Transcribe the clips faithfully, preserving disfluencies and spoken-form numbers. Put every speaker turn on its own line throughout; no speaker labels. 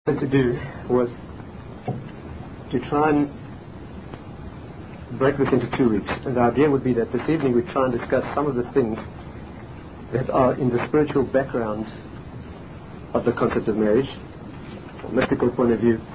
To do was to try and break this into two weeks. And the idea would be that this evening we try and discuss some of the things that are in the spiritual background of the concept of marriage, from a mystical point of view,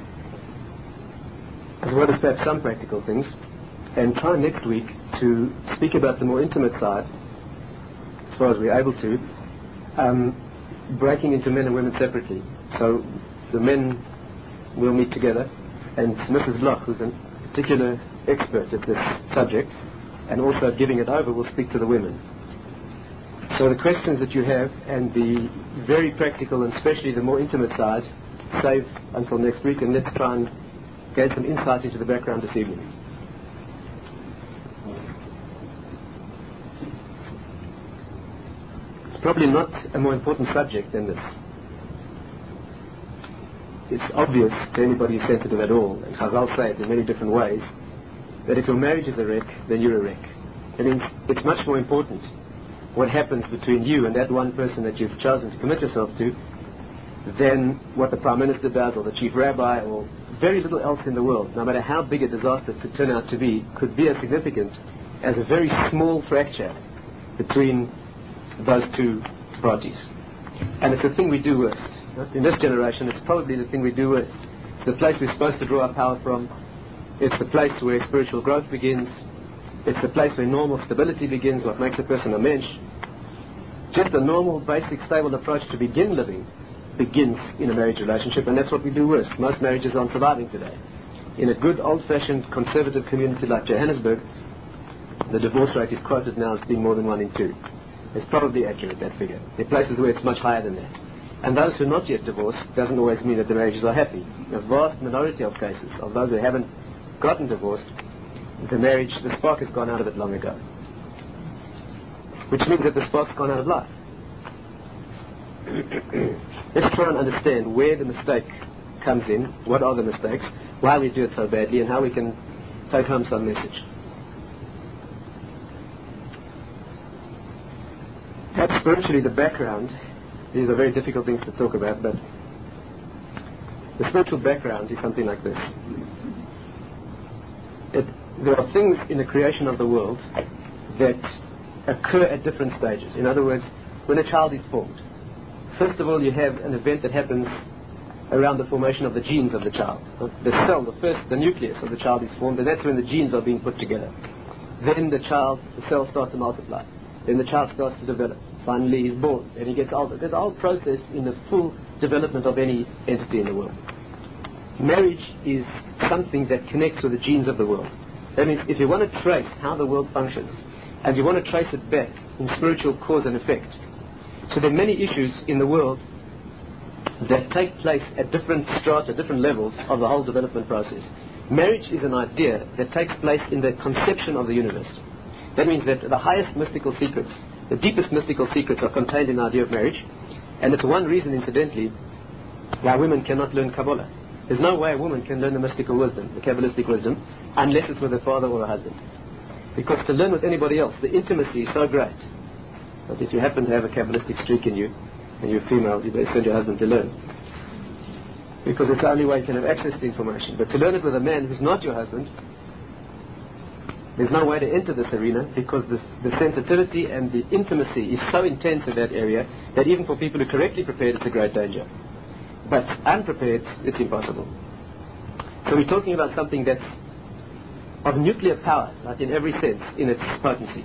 as well as perhaps some practical things, and try next week to speak about the more intimate side, as far as we're able to, um, breaking into men and women separately. So the men will meet together, and Missus Bloch, who's a particular expert at this subject, and also giving it over, will speak to the women. So the questions that you have, and the very practical and especially the more intimate side, save until next week, and let's try and gain some insight into the background this evening. It's probably not a more important subject than this. It's obvious to anybody who's sensitive at all, and Chazal say it in many different ways, that if your marriage is a wreck, then you're a wreck. It means it's much more important what happens between you and that one person that you've chosen to commit yourself to than what the Prime Minister does, or the Chief Rabbi, or very little else in the world. No matter how big a disaster it could turn out to be, could be as significant as a very small fracture between those two parties. And it's the thing we do worst. In this generation, it's probably the thing we do worst. It's the place we're supposed to draw our power from. It's the place where spiritual growth begins. It's the place where normal stability begins, what makes a person a mensch. Just a normal, basic, stable approach to begin living begins in a marriage relationship, and that's what we do worst. Most marriages aren't surviving today. In a good, old-fashioned, conservative community like Johannesburg, the divorce rate is quoted now as being more than one in two. It's probably accurate, that figure. There are places where it's much higher than that. And those who are not yet divorced doesn't always mean that the marriages are happy. A vast minority of cases of those who haven't gotten divorced, the marriage, the spark has gone out of it long ago. Which means that the spark's gone out of life. Let's try and understand where the mistake comes in, what are the mistakes, why we do it so badly, and how we can take home some message. Perhaps spiritually the background, these are very difficult things to talk about, but the spiritual background is something like this. It, there are things in the creation of the world that occur at different stages. In other words, when a child is formed, first of all you have an event that happens around the formation of the genes of the child. The cell, the first, the nucleus of the child is formed, and that's when the genes are being put together. Then the child, the cells start to multiply. Then the child starts to develop. Finally he's born, and he gets older. There's a whole process in the full development of any entity in the world. Marriage is something that connects with the genes of the world. That means if you want to trace how the world functions, and you want to trace it back in spiritual cause and effect, so there are many issues in the world that take place at different strata, different levels of the whole development process. Marriage is an idea that takes place in the conception of the universe. That means that the highest mystical secrets, the deepest mystical secrets are contained in the idea of marriage, and it's one reason, incidentally, why women cannot learn Kabbalah. There's no way a woman can learn the mystical wisdom, the Kabbalistic wisdom, unless it's with a father or a husband. Because to learn with anybody else, the intimacy is so great. But if you happen to have a Kabbalistic streak in you, and you're female, you better send your husband to learn. Because it's the only way you can have access to information. But to learn it with a man who's not your husband, there's no way to enter this arena, because the, the sensitivity and the intimacy is so intense in that area that even for people who are correctly prepared, it's a great danger. But unprepared, it's impossible. So we're talking about something that's of nuclear power, like in every sense, in its potency.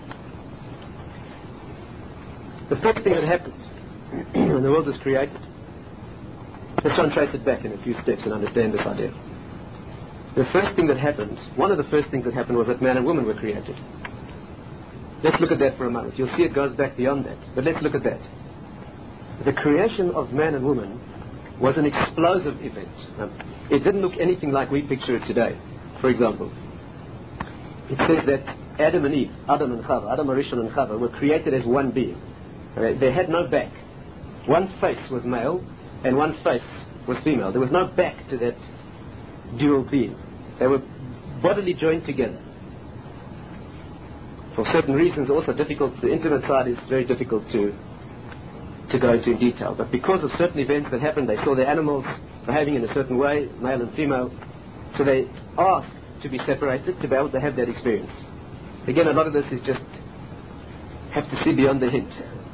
The first thing that happened when the world was created, let's try and trace it back in a few steps and understand this idea. The first thing that happened, one of the first things that happened was that man and woman were created. Let's look at that for a moment. You'll see it goes back beyond that. But let's look at that. The creation of man and woman was an explosive event. Um, it didn't look anything like we picture it today. For example, it says that Adam and Eve, Adam and Chava, Adam Arishon and Chava, were created as one being. Okay? They had no back. One face was male and one face was female. There was no back to that dual being. They were bodily joined together. For certain reasons, also difficult. The intimate side is very difficult to to go into in detail. But because of certain events that happened, they saw the animals behaving in a certain way, male and female. So they asked to be separated to be able to have that experience. Again, a lot of this is just have to see beyond the hint.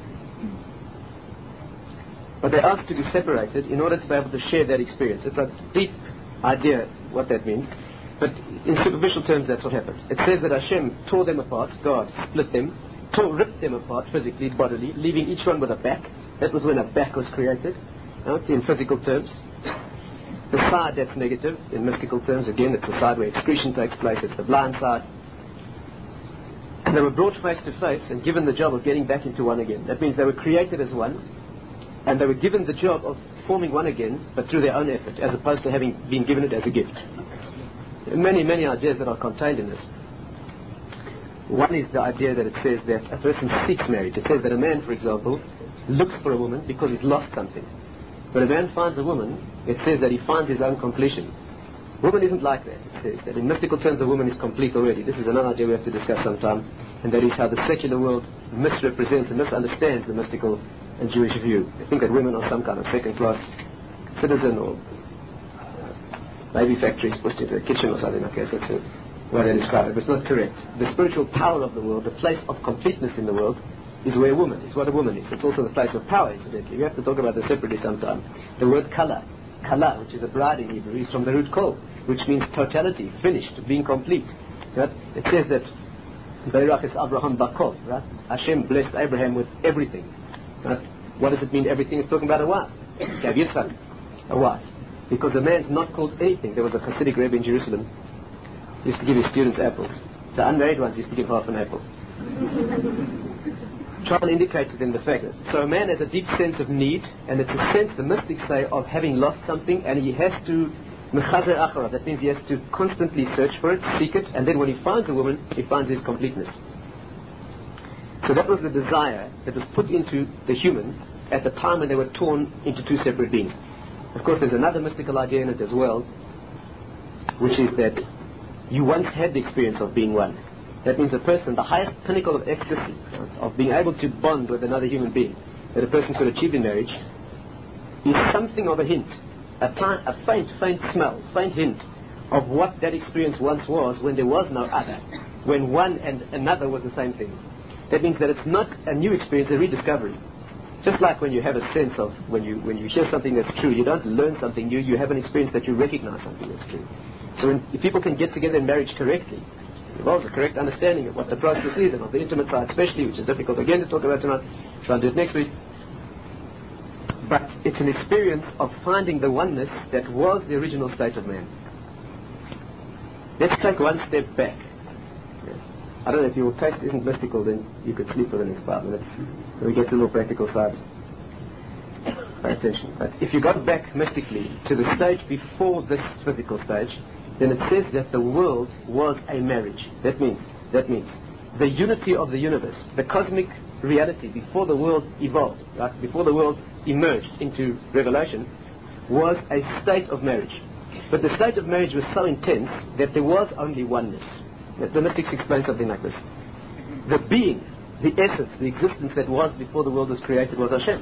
But they asked to be separated in order to be able to share that experience. It's a deep idea what that means. But in superficial terms, that's what happened. It says that Hashem tore them apart, God split them, tore, ripped them apart physically, bodily, leaving each one with a back. That was when a back was created, right, in physical terms. The side that's negative, in mystical terms, again, it's the side where excretion takes place, it's the blind side. And they were brought face to face and given the job of getting back into one again. That means they were created as one, and they were given the job of forming one again, but through their own effort, as opposed to having been given it as a gift. Many, many ideas that are contained in this. One is the idea that it says that a person seeks marriage. It says that a man, for example, looks for a woman because he's lost something. When a man finds a woman, it says that he finds his own completion. Woman isn't like that. It says that in mystical terms a woman is complete already. This is another idea we have to discuss sometime, and that is how the secular world misrepresents and misunderstands the mystical and Jewish view. They think that women are some kind of second-class citizen or uh, baby factories pushed into a kitchen or something like that. That's uh, what they describe it, but it's not correct. The spiritual power of the world, the place of completeness in the world, is where a woman is, what a woman is. It's also the place of power, incidentally. We have to talk about this separately sometime. The word kala, kala, which is a bride in Hebrew, is from the root kol, which means totality, finished, being complete. Right? It says that Bayrach is Abraham Bakol, right? Hashem blessed Abraham with everything. Right? What does it mean, everything? It's talking about a wife. Gav Yitzchak, a wife. Because a man's not called anything. There was a Hasidic Rebbe in Jerusalem who used to give his students apples. The unmarried ones used to give half an apple. Try and indicate to them the fact that so a man has a deep sense of need, and it's a sense, the mystics say, of having lost something, and he has to mechazer achara. That means he has to constantly search for it, seek it, and then when he finds a woman, he finds his completeness. So that was the desire that was put into the human at the time when they were torn into two separate beings. Of course, there's another mystical idea in it as well, which is that you once had the experience of being one. That means a person, the highest pinnacle of ecstasy, of being able to bond with another human being, that a person could achieve in marriage, is something of a hint, a, time, a faint, faint smell, faint hint of what that experience once was when there was no other, when one and another was the same thing. That means that it's not a new experience, a rediscovery. Just like when you have a sense of, when you when you hear something that's true, you don't learn something new, you have an experience that you recognize something that's true. So when, if people can get together in marriage correctly, it involves a correct understanding of what the process is and of the intimate side especially, which is difficult again to talk about tonight. Try and do it next week. But it's an experience of finding the oneness that was the original state of man. Let's take one step back. I don't know, if your taste isn't mystical, then you could sleep for the next five minutes. So we get to the more practical side. Pay attention. But if you got back mystically to the stage before this physical stage, then it says that the world was a marriage. That means, that means the unity of the universe, the cosmic reality before the world evolved, right? Before the world emerged into revelation, was a state of marriage. But the state of marriage was so intense that there was only oneness. The mystics explain something like this. The being, the essence, the existence that was before the world was created was Hashem.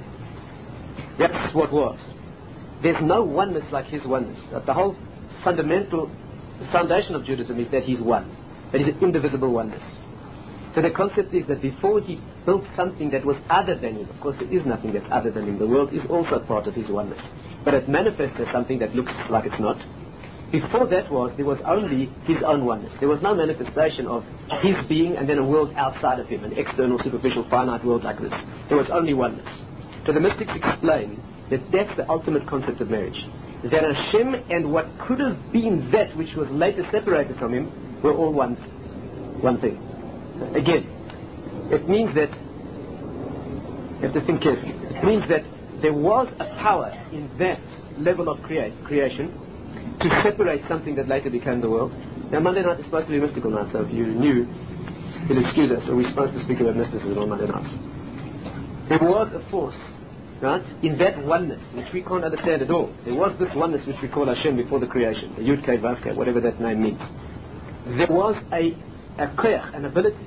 That's what was. There's no oneness like His oneness. The whole fundamental foundation of Judaism is that He's one. That He's an indivisible oneness. So the concept is that before He built something that was other than Him, of course there is nothing that's other than Him. The world is also part of His oneness. But it manifests as something that looks like it's not. Before that was, there was only His own oneness. There was no manifestation of His being and then a world outside of Him, an external, superficial, finite world like this. There was only oneness. So the mystics explain that that's the ultimate concept of marriage. That Hashem and what could have been that which was later separated from Him were all one, one thing. Again, it means that, you have to think carefully, it means that there was a power in that level of create, creation to separate something that later became the world. Now Monday night is supposed to be mystical night, so if you knew, you'll excuse us, or we're supposed to speak about mysticism on Monday nights. There was a force, right, in that oneness, which we can't understand at all. There was this oneness which we call Hashem before the creation, the Yud Kei Vav Kei, whatever that name means. There was a, a koyach, an ability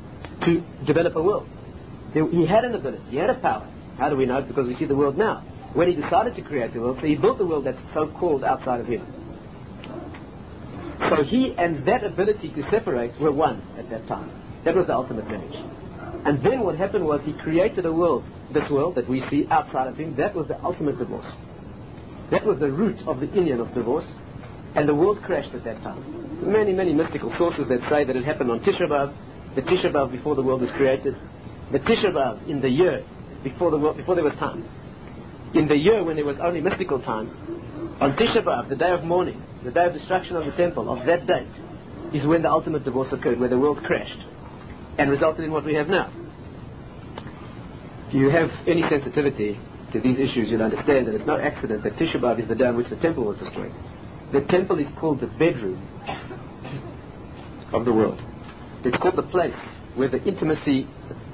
to develop a world. There, he had an ability, he had a power. How do we know it? Because we see the world now. when he decided to create the world, so he built the world that's so-called outside of him. So he and that ability to separate were one at that time. That was the ultimate marriage. And then what happened was he created a world, this world that we see outside of him. That was the ultimate divorce. That was the root of the Indian of divorce. And the world crashed at that time. Many, many mystical sources that say that it happened on Tisha B'Av, the Tisha B'Av before the world was created, the Tisha B'Av in the year before the world, before there was time. In the year when there was only mystical time, on Tisha B'Av, the day of mourning, the day of destruction of the temple, of that date, is when the ultimate divorce occurred, where the world crashed and resulted in what we have now. If you have any sensitivity to these issues, you'll understand that it's no accident that Tisha B'Av is the day on which the temple was destroyed. The temple is called the bedroom of the world. It's called the place where the intimacy.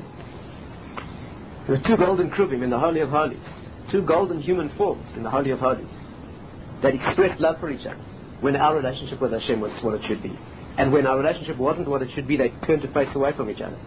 There were two golden cherubim in the Holy of Holies, two golden human forms in the Holy of Holies that expressed love for each other when our relationship with Hashem was what it should be. And when our relationship wasn't what it should be, they turned to face away from each other.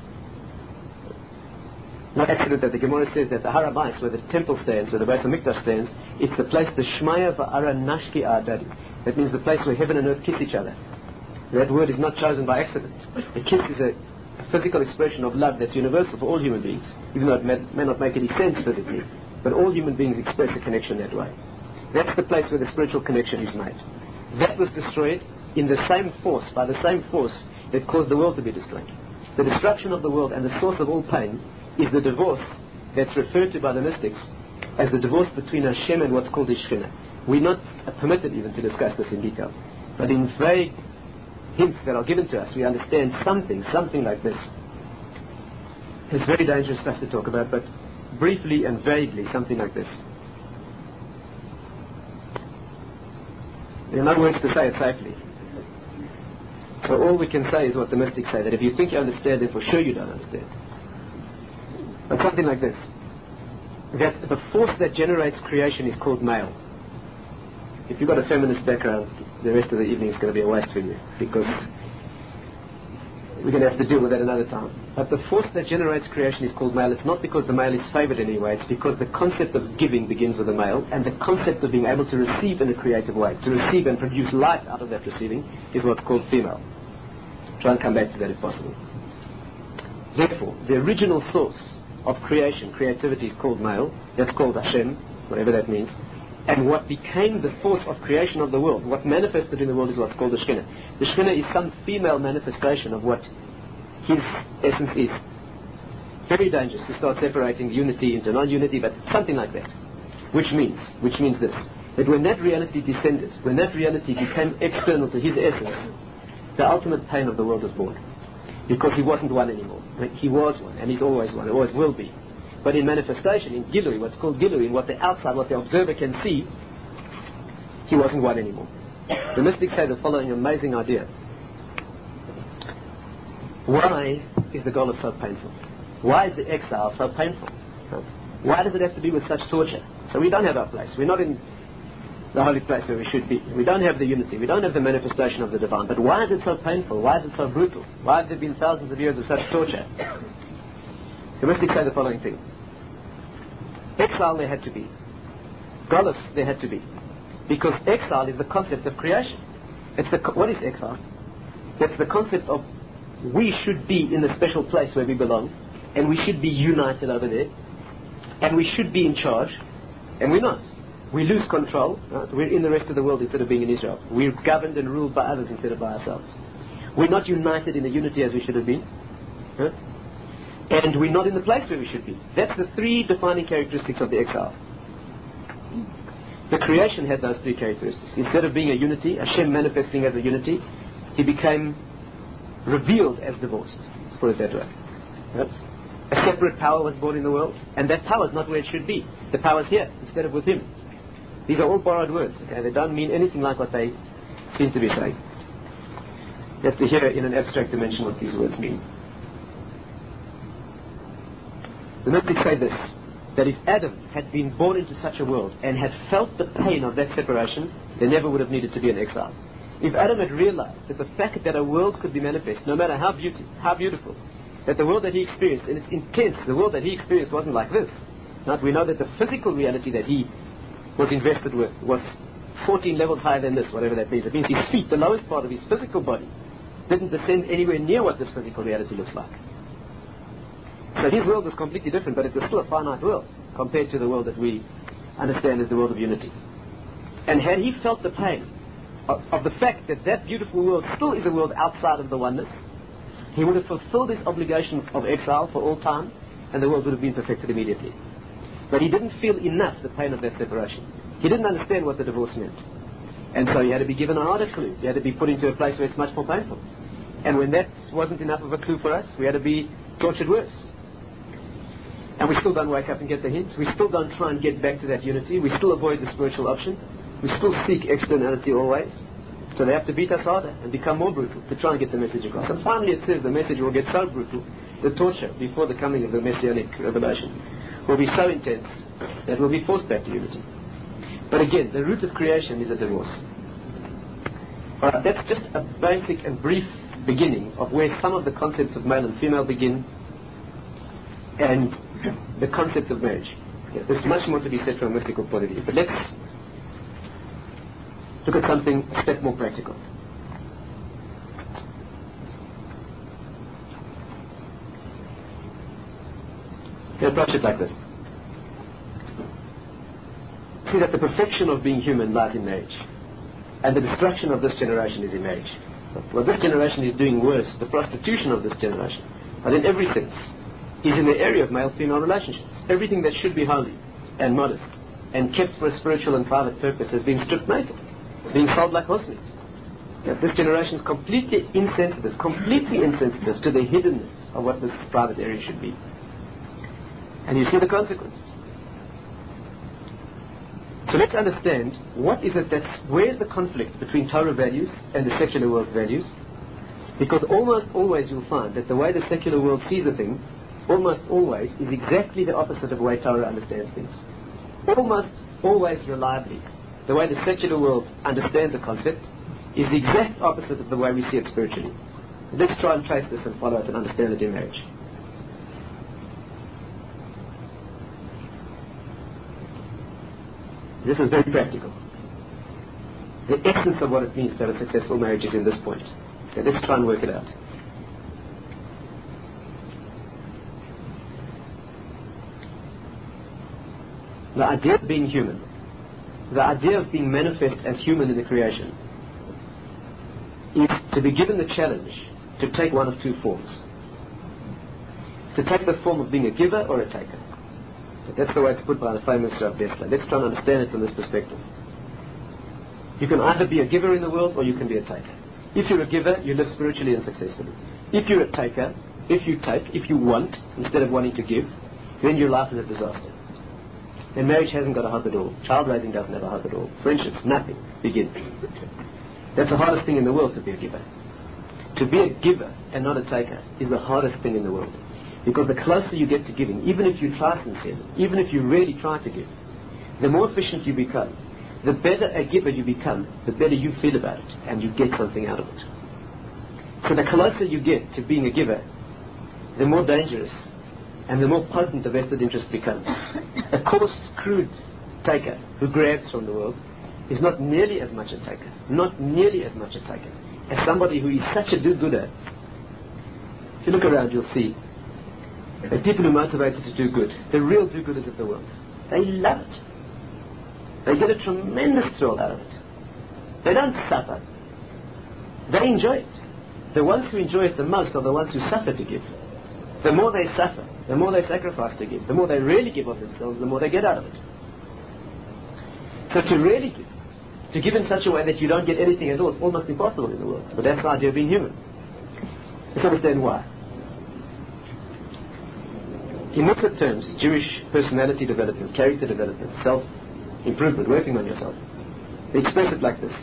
Not accident that the Gemara says that the Har HaBayis, where the temple stands, where the Beis HaMikdash stands, it's the place, the Shmaya Va'ara Nashki A'adadi. That means the place where heaven and earth kiss each other. That word is not chosen by accident. A kiss is a, a physical expression of love that's universal for all human beings, even though it may, may not make any sense physically. But all human beings express a connection that way. That's the place where the spiritual connection is made. That was destroyed in the same force, by the same force that caused the world to be destroyed. The destruction of the world and the source of all pain is the divorce that's referred to by the mystics as the divorce between Hashem and what's called the Shekhinah. We're not permitted even to discuss this in detail. But in vague hints that are given to us, we understand something, something like this. It's very dangerous stuff to talk about, but briefly and vaguely, something like this. There are no words to say it safely. So all we can say is what the mystics say, that if you think you understand it, for sure you don't understand. But something like this, that the force that generates creation is called male. If you've got a feminist background, the rest of the evening is going to be a waste for you, because we're going to have to deal with that another time. But the force that generates creation is called male. It's not because the male is favored in any way, it's because the concept of giving begins with the male, and the concept of being able to receive in a creative way, to receive and produce life out of that receiving, is what's called female. Try and come back to that if possible. Therefore, the original source of creation, creativity, is called male. That's called Hashem, whatever that means. And what became the force of creation of the world, what manifested in the world, is what's called the Shekhinah. The Shekhinah is some female manifestation of what his essence is. Very dangerous to start separating unity into non-unity, but something like that. Which means, which means this, that when that reality descended, when that reality became external to his essence, the ultimate pain of the world was born. Because he wasn't one anymore. He was one, and he's always one, always will be. But in manifestation, in Gilui, what's called Gilui, in what the outside, what the observer can see, he wasn't one anymore. The mystics say the following amazing idea. Why is the Golus so painful? Why is the exile so painful? Why does it have to be with such torture? So we don't have our place. We're not in the holy place where we should be. We don't have the unity. We don't have the manifestation of the divine. But why is it so painful? Why is it so brutal? Why have there been thousands of years of such torture? The mystics say the following thing. Exile there had to be. Golus there had to be. Because exile is the concept of creation. It's the co- what is exile? It's the concept of we should be in the special place where we belong, and we should be united over there, and we should be in charge, and we're not. We lose control. Right? We're in the rest of the world instead of being in Israel. We're governed and ruled by others instead of by ourselves. We're not united in the unity as we should have been. Right? And we're not in the place where we should be. That's the three defining characteristics of the exile. The creation had those three characteristics. Instead of being a unity, Hashem manifesting as a unity, he became revealed as divorced. Let's put it that way. Right? A separate power was born in the world, and that power is not where it should be. The power is here, instead of with him. These are all borrowed words. Okay? They don't mean anything like what they seem to be saying. You have to hear in an abstract dimension what these words mean. The mystics say this, that if Adam had been born into such a world and had felt the pain of that separation, there never would have needed to be an exile. If Adam had realized that the fact that a world could be manifest, no matter how beauty, how beautiful, that the world that he experienced, and it's intense, the world that he experienced wasn't like this. Now, we know that the physical reality that he was invested with was fourteen levels higher than this, whatever that means. It means his feet, the lowest part of his physical body, didn't descend anywhere near what this physical reality looks like. So his world was completely different, but it was still a finite world compared to the world that we understand as the world of unity. And had he felt the pain of, of the fact that that beautiful world still is a world outside of the oneness, he would have fulfilled his obligation of exile for all time, and the world would have been perfected immediately. But he didn't feel enough the pain of that separation. He didn't understand what the divorce meant. And so he had to be given a harder clue. He had to be put into a place where it's much more painful. And when that wasn't enough of a clue for us, we had to be tortured worse. And we still don't wake up and get the hints. We still don't try and get back to that unity. We still avoid the spiritual option. We still seek externality always. So they have to beat us harder and become more brutal to try and get the message across. And finally it says the message will get so brutal, the torture before the coming of the Messianic revelation will be so intense that we'll be forced back to unity. But again, the root of creation is a divorce. Alright, that's just a basic and brief beginning of where some of the concepts of male and female begin and the concept of marriage. Yeah, there's much more to be said from a mystical point of view. But let's look at something a step more practical. You approach it like this. See that the perfection of being human lies in marriage, and the destruction of this generation is in marriage. What this generation is doing worse, the prostitution of this generation, but in every sense, is in the area of male-female relationships. Everything that should be holy and modest and kept for a spiritual and private purpose has been stripped naked, being sold like horse meat. That this generation is completely insensitive, completely insensitive to the hiddenness of what this private area should be. And you see the consequences. So let's understand what is it that's, where's the conflict between Torah values and the secular world's values? Because almost always you'll find that the way the secular world sees a thing, almost always is exactly the opposite of the way Torah understands things. Almost always reliably, the way the secular world understands a concept is the exact opposite of the way we see it spiritually. Let's try and trace this and follow it and understand it in marriage. This is very practical. The essence of what it means to have a successful marriage is in this point. Okay, let's try and work it out. The idea of being human, the idea of being manifest as human in the creation, is to be given the challenge to take one of two forms. To take the form of being a giver or a taker. That's the way it's put by the famous Rav Dessler. Let's try and understand it from this perspective. You can either be a giver in the world or you can be a taker. If you're a giver, you live spiritually and successfully. If you're a taker, if you take, if you want, instead of wanting to give, then your life is a disaster. And marriage hasn't got a hub at all. Child raising doesn't have a hub at all. Friendships, nothing begins. That's the hardest thing in the world, to be a giver. To be a giver and not a taker is the hardest thing in the world. Because the closer you get to giving, even if you try sincerely, even if you really try to give, the more efficient you become, the better a giver you become, the better you feel about it, and you get something out of it. So the closer you get to being a giver, the more dangerous and the more potent the vested interest becomes. A coarse, crude taker who grabs from the world is not nearly as much a taker, not nearly as much a taker, as somebody who is such a do-gooder. If you look around, you'll see the people who are motivated to do good, the real do-gooders of the world, they love it. They get a tremendous thrill out of it. They don't suffer. They enjoy it. The ones who enjoy it the most are the ones who suffer to give. The more they suffer, the more they sacrifice to give, the more they really give of themselves, the more they get out of it. So to really give, to give in such a way that you don't get anything at all, is almost impossible in the world. But that's the idea of being human. Let's understand why. In Muslim terms, Jewish personality development, character development, self-improvement, working on yourself, they express it like this.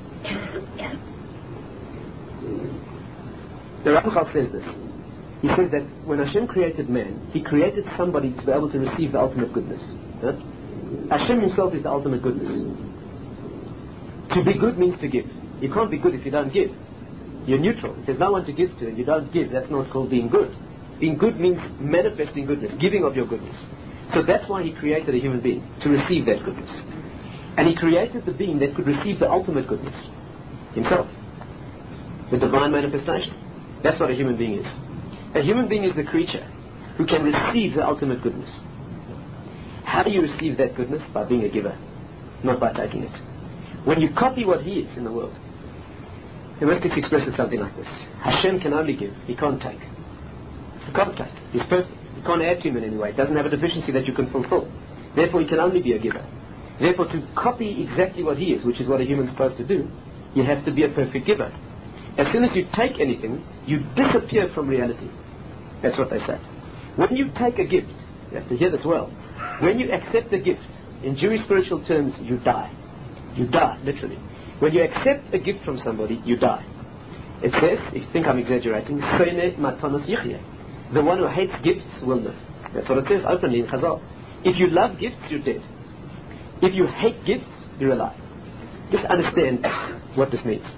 The Ramchal says this. He says that when Hashem created man, He created somebody to be able to receive the ultimate goodness. Huh? Hashem Himself is the ultimate goodness. To be good means to give. You can't be good if you don't give. You're neutral. If there's no one to give to and you don't give, that's not called being good. Being good means manifesting goodness, giving of your goodness. So that's why He created a human being, to receive that goodness. And He created the being that could receive the ultimate goodness, Himself, the divine manifestation. That's what a human being is. A human being is the creature who can receive the ultimate goodness. How do you receive that goodness? By being a giver, not by taking it. When you copy what He is in the world, the mystics express it something like this: Hashem can only give, He can't take. He can't take. He's perfect. You can't add to Him in any way. He doesn't have a deficiency that you can fulfill. Therefore, He can only be a giver. Therefore, to copy exactly what He is, which is what a human is supposed to do, you have to be a perfect giver. As soon as you take anything, you disappear from reality. That's what they say. When you take a gift, you have to hear this well, when you accept a gift, in Jewish spiritual terms, you die. You die, literally. When you accept a gift from somebody, you die. It says, if you think I'm exaggerating, Soine matanos yichye. The one who hates gifts will live. That's what it says openly in Chazal. If you love gifts, you're dead. If you hate gifts, you're alive. Just understand what this means.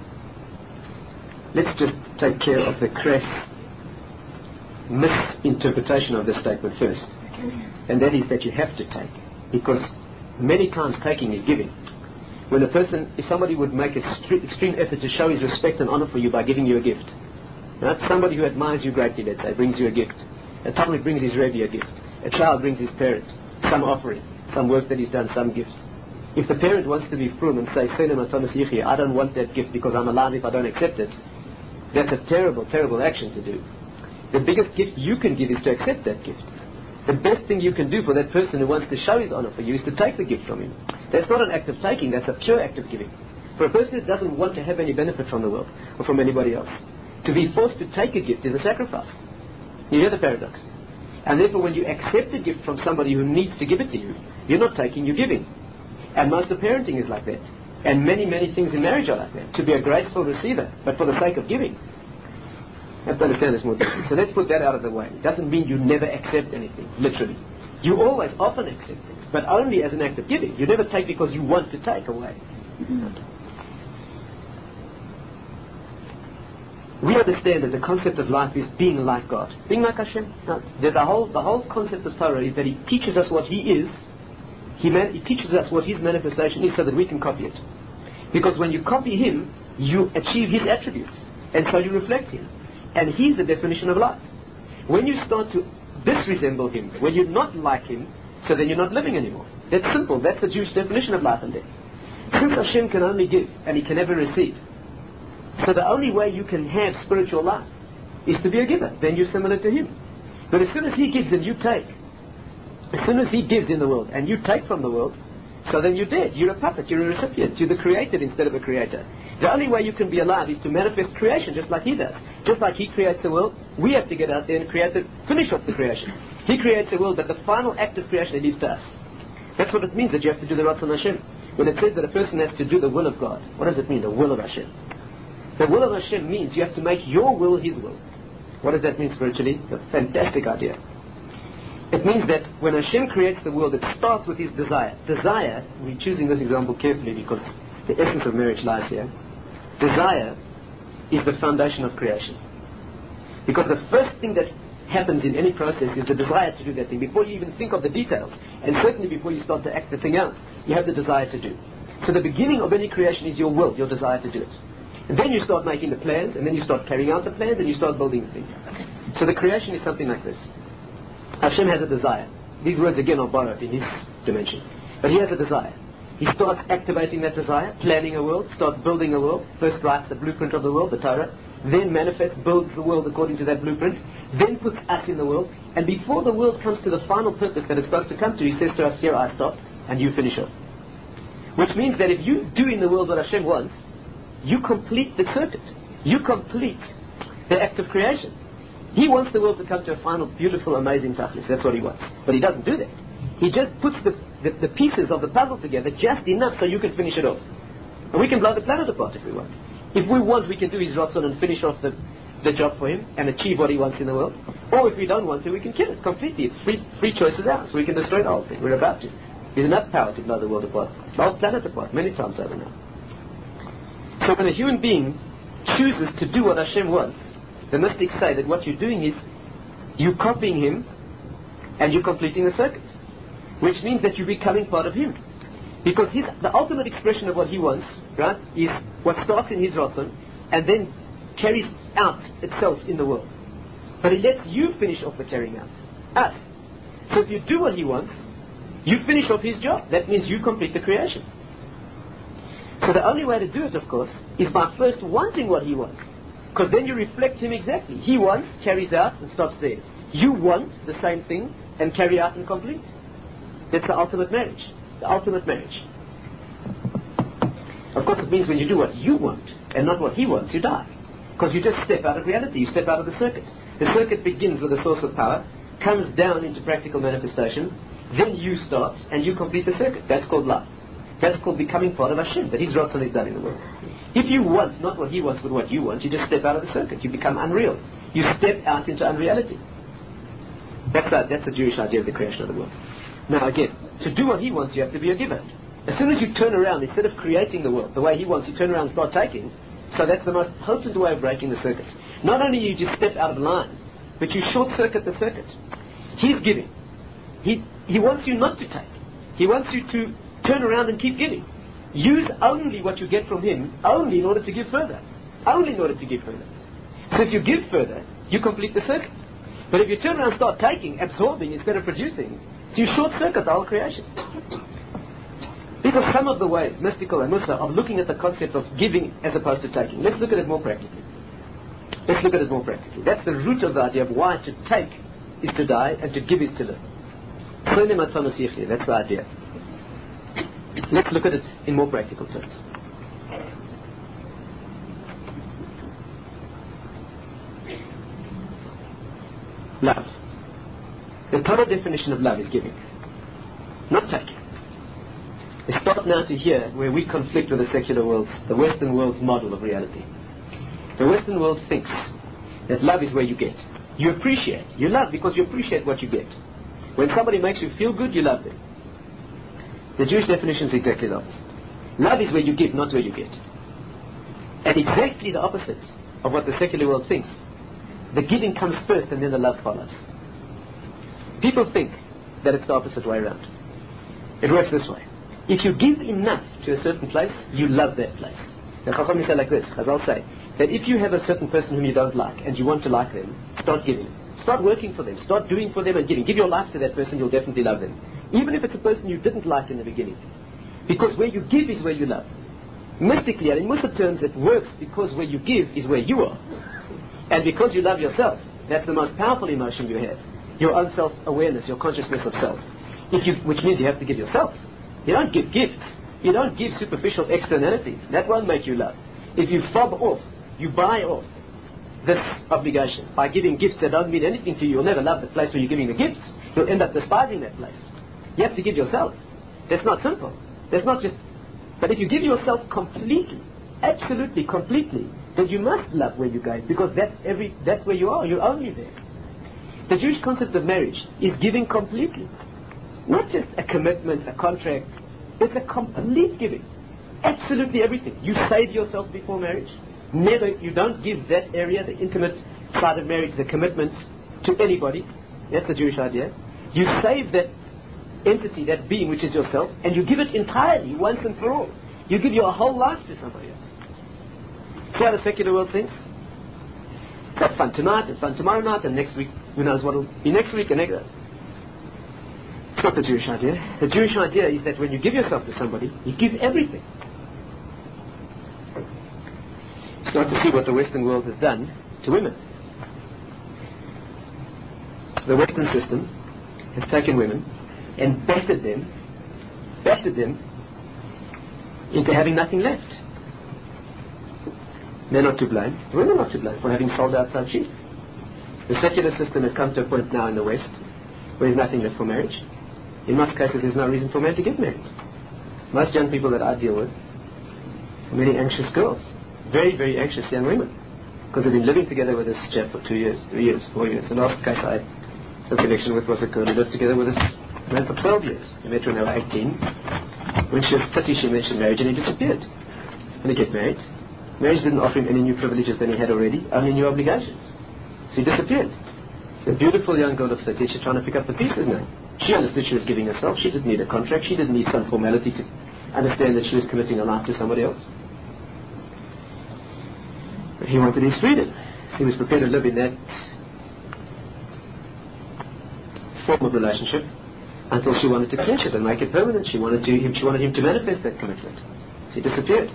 Let's just take care of the crass misinterpretation of this statement first. And that is that you have to take. Because many times taking is giving. When a person, if somebody would make a st- extreme effort to show his respect and honor for you by giving you a gift. Right? Somebody who admires you greatly, let's say, brings you a gift. A Talmud brings his Rebbe a gift. A child brings his parent some offering, some work that he's done, some gift. If the parent wants to be frum and say, I don't want that gift because I'm alive if I don't accept it, that's a terrible, terrible action to do. The biggest gift you can give is to accept that gift. The best thing you can do for that person who wants to show his honor for you is to take the gift from him. That's not an act of taking, that's a pure act of giving. For a person that doesn't want to have any benefit from the world or from anybody else, to be forced to take a gift is a sacrifice. You hear the paradox. And therefore when you accept a gift from somebody who needs to give it to you, you're not taking, you're giving. And most of parenting is like that. And many, many things in marriage are like that. To be a graceful receiver, but for the sake of giving. You have to understand this more deeply. So let's put that out of the way. It doesn't mean you never accept anything, literally. You always often accept things, but only as an act of giving. You never take because you want to take away. Mm-hmm. We understand that the concept of life is being like God. Being like Hashem. No, the, the, whole, the whole concept of Torah is that He teaches us what He is. He, man, he teaches us what His manifestation is so that we can copy it. Because when you copy Him, you achieve His attributes. And so you reflect Him. And He's the definition of life. When you start to disresemble Him, when you're not like Him, so then you're not living anymore. That's simple. That's the Jewish definition of life and death. Since Hashem can only give and He can never receive, so the only way you can have spiritual life is to be a giver. Then you're similar to Him. But as soon as He gives and you take, as soon as He gives in the world and you take from the world, so then you're dead. You're a puppet. You're a recipient. You're the created instead of a creator. The only way you can be alive is to manifest creation just like He does. Just like He creates the world, we have to get out there and create the, finish off the creation. He creates the world, but the final act of creation it leaves to us. That's what it means that you have to do the Ratzon Hashem. When it says that a person has to do the will of God, what does it mean, the will of Hashem? The will of Hashem means you have to make your will His will. What does that mean spiritually? It's a fantastic idea. It means that when Hashem creates the world, it starts with His desire. Desire, we're choosing this example carefully because the essence of marriage lies here. Desire is the foundation of creation. Because the first thing that happens in any process is the desire to do that thing. Before you even think of the details, and certainly before you start to act the thing out, you have the desire to do. So the beginning of any creation is your will, your desire to do it. And then you start making the plans, and then you start carrying out the plans, and you start building the thing. So the creation is something like this. Hashem has a desire. These words again are borrowed in His dimension. But He has a desire. He starts activating that desire, planning a world, starts building a world, first writes the blueprint of the world, the Torah, then manifests, builds the world according to that blueprint, then puts us in the world, and before the world comes to the final purpose that it's supposed to come to, He says to us, here I stop, and you finish off. Which means that if you do in the world what Hashem wants, you complete the circuit. You complete the act of creation. He wants the world to come to a final, beautiful, amazing tachlis. That's what He wants. But He doesn't do that. He just puts the, the, the pieces of the puzzle together just enough so you can finish it off. And we can blow the planet apart if we want. If we want, we can do His Ratzon and finish off the, the job for Him and achieve what He wants in the world. Or if we don't want to, we can kill it completely. It's free, free choice is ours. We can destroy the whole thing. We're about to. There's enough power to blow the world apart. The whole planet apart, many times over now. So when a human being chooses to do what Hashem wants, the mystics say that what you're doing is you're copying Him and you're completing the circuit. Which means that you're becoming part of Him. Because his, the ultimate expression of what he wants, right, is what starts in his Ratzon and then carries out itself in the world. But he lets you finish off the carrying out. Us. So if you do what he wants, you finish off his job. That means you complete the creation. So the only way to do it, of course, is by first wanting what he wants. Because then you reflect him exactly. He wants, carries out, and stops there. You want the same thing and carry out and complete. That's the ultimate marriage. The ultimate marriage. Of course, it means when you do what you want and not what he wants, you die. Because you just step out of reality. You step out of the circuit. The circuit begins with a source of power, comes down into practical manifestation, then you start and you complete the circuit. That's called love. That's called becoming part of Hashem, that His Ratzon is done in the world. If you want not what He wants but what you want, you just step out of the circuit. You become unreal. You step out into unreality. That's the, that's the Jewish idea of the creation of the world. Now again, to do what He wants, you have to be a giver. As soon as you turn around, instead of creating the world the way He wants, you turn around and start taking. So that's the most potent way of breaking the circuit. Not only you just step out of line, but you short-circuit the circuit. He's giving. He, he wants you not to take. He wants you to turn around and keep giving. Use only what you get from Him, only in order to give further. Only in order to give further. So if you give further, you complete the circuit. But if you turn around and start taking, absorbing instead of producing, so you short-circuit the whole creation. These are some of the ways, mystical and Musa, of looking at the concept of giving as opposed to taking. Let's look at it more practically. Let's look at it more practically. That's the root of the idea of why to take is to die and to give is to live. That's the idea. Let's look at it in more practical terms. Love. The total definition of love is giving, not taking. We start now to hear where we conflict with the secular world, the Western world's model of reality. The Western world thinks that love is where you get. You appreciate. You love because you appreciate what you get. When somebody makes you feel good, you love them. The Jewish definition is exactly the opposite. Love is where you give, not where you get. And exactly the opposite of what the secular world thinks. The giving comes first and then the love follows. People think that it's the opposite way around. It works this way. If you give enough to a certain place, you love that place. The Chacham say like this, as I'll say, that if you have a certain person whom you don't like and you want to like them, start giving. Start working for them. Start doing for them and giving. Give your life to that person, you'll definitely love them. Even if it's a person you didn't like in the beginning. Because where you give is where you love. Mystically, and in Musa terms, it works because where you give is where you are. And because you love yourself, that's the most powerful emotion you have. Your own self-awareness, your consciousness of self. If you, which means you have to give yourself. You don't give gifts. You don't give superficial externalities. That won't make you love. If you fob off, you buy off this obligation by giving gifts that don't mean anything to you, you'll never love the place where you're giving the gifts. You'll end up despising that place. You have to give yourself. That's not simple. That's not just... But if you give yourself completely, absolutely, completely, then you must love where you're going, because that's, every, that's where you are. You're only there. The Jewish concept of marriage is giving completely. Not just a commitment, a contract. It's a complete giving. Absolutely everything. You save yourself before marriage. Never, you don't give that area, the intimate side of marriage, the commitment, to anybody. That's the Jewish idea. You save that entity, that being which is yourself, and you give it entirely, once and for all. You give your whole life to somebody else. See how the secular world thinks? Have fun tonight, and fun tomorrow night, and next week, who knows what will be next week, and next. It's not the Jewish idea. The Jewish idea is that when you give yourself to somebody, you give everything. Start to see what the Western world has done to women. The Western system has taken women and battered them, battered them into having nothing left. They're not to blame. The women are not to blame for having sold outside sheep. The secular system has come to a point now in the West where there's nothing left for marriage. In most cases, there's no reason for men to get married. Most young people that I deal with are many anxious girls. Very, very anxious young women. Because they've been living together with this chap for two years, three years, four years. The last case I had some connection with was a girl who lived together with this man for twelve years. They met when they were eighteen. When she was thirty, she mentioned marriage and he disappeared. And they get married. Marriage didn't offer him any new privileges than he had already, only new obligations. So he disappeared. It's a beautiful young girl of thirty. She's trying to pick up the pieces now. She understood she was giving herself. She didn't need a contract. She didn't need some formality to understand that she was committing a life to somebody else. But he wanted his freedom. He was prepared to live in that form of relationship until she wanted to clinch it and make it permanent. She wanted to him, she wanted him to manifest that commitment. So he disappeared.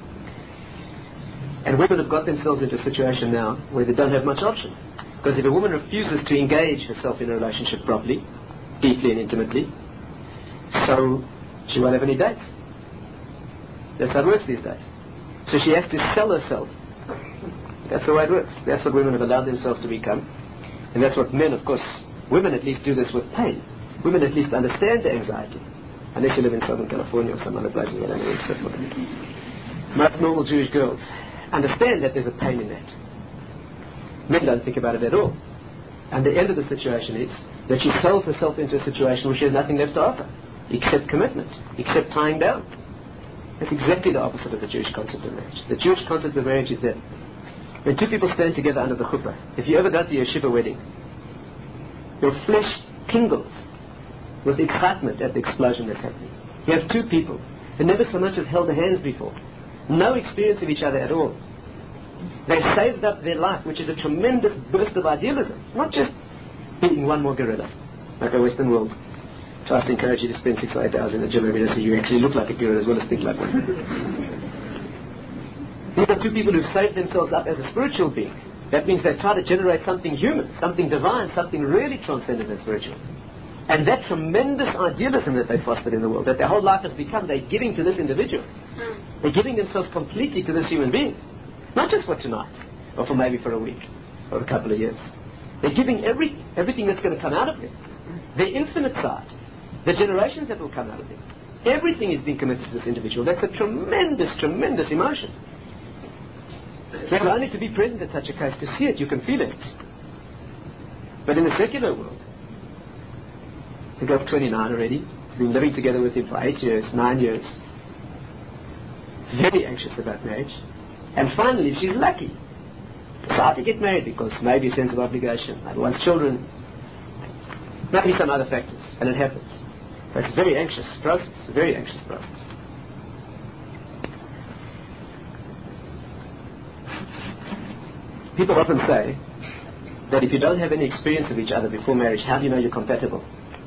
And women have got themselves into a situation now where they don't have much option. Because if a woman refuses to engage herself in a relationship properly, deeply and intimately, so she won't have any dates. That's how it works these days. So she has to sell herself. That's the way it works. That's what women have allowed themselves to become. And that's what men, of course, women at least do this with pain. Women at least understand the anxiety. Unless you live in Southern California or some other places where I don't know except for them. Most normal Jewish girls understand that there's a pain in that. Men don't think about it at all. And the end of the situation is that she sells herself into a situation where she has nothing left to offer, except commitment, except tying down. That's exactly the opposite of the Jewish concept of marriage. The Jewish concept of marriage is that when two people stand together under the chuppah, if you ever go to your yeshiva wedding, your flesh tingles with excitement at the explosion that's happening. You have two people who never so much as held their hands before, no experience of each other at all. They've saved up their life, which is a tremendous burst of idealism. It's not just beating one more gorilla, like a Western world tries to encourage you to spend six or eight hours in the gym every day so you actually look like a gorilla as well as think like one. These are two people who've saved themselves up as a spiritual being. That means they try to generate something human, something divine, something really transcendent and spiritual. And that tremendous idealism that they fostered in the world, that their whole life has become, they're giving to this individual. They're giving themselves completely to this human being. Not just for tonight, or for maybe for a week, or a couple of years. They're giving every, everything that's going to come out of them. Their infinite side, the generations that will come out of them. Everything is being committed to this individual. That's a tremendous, tremendous emotion. You have only to be present in such a case to see it, you can feel it. But in the secular world, the girl's twenty-nine already, been living together with him for eight years, nine years, very anxious about marriage, and finally, if she's lucky, decide to get married because maybe a sense of obligation, maybe wants children, maybe some other factors, and it happens. But it's a very anxious process, a very anxious process. People often say that if you don't have any experience of each other before marriage, how do you know you're compatible?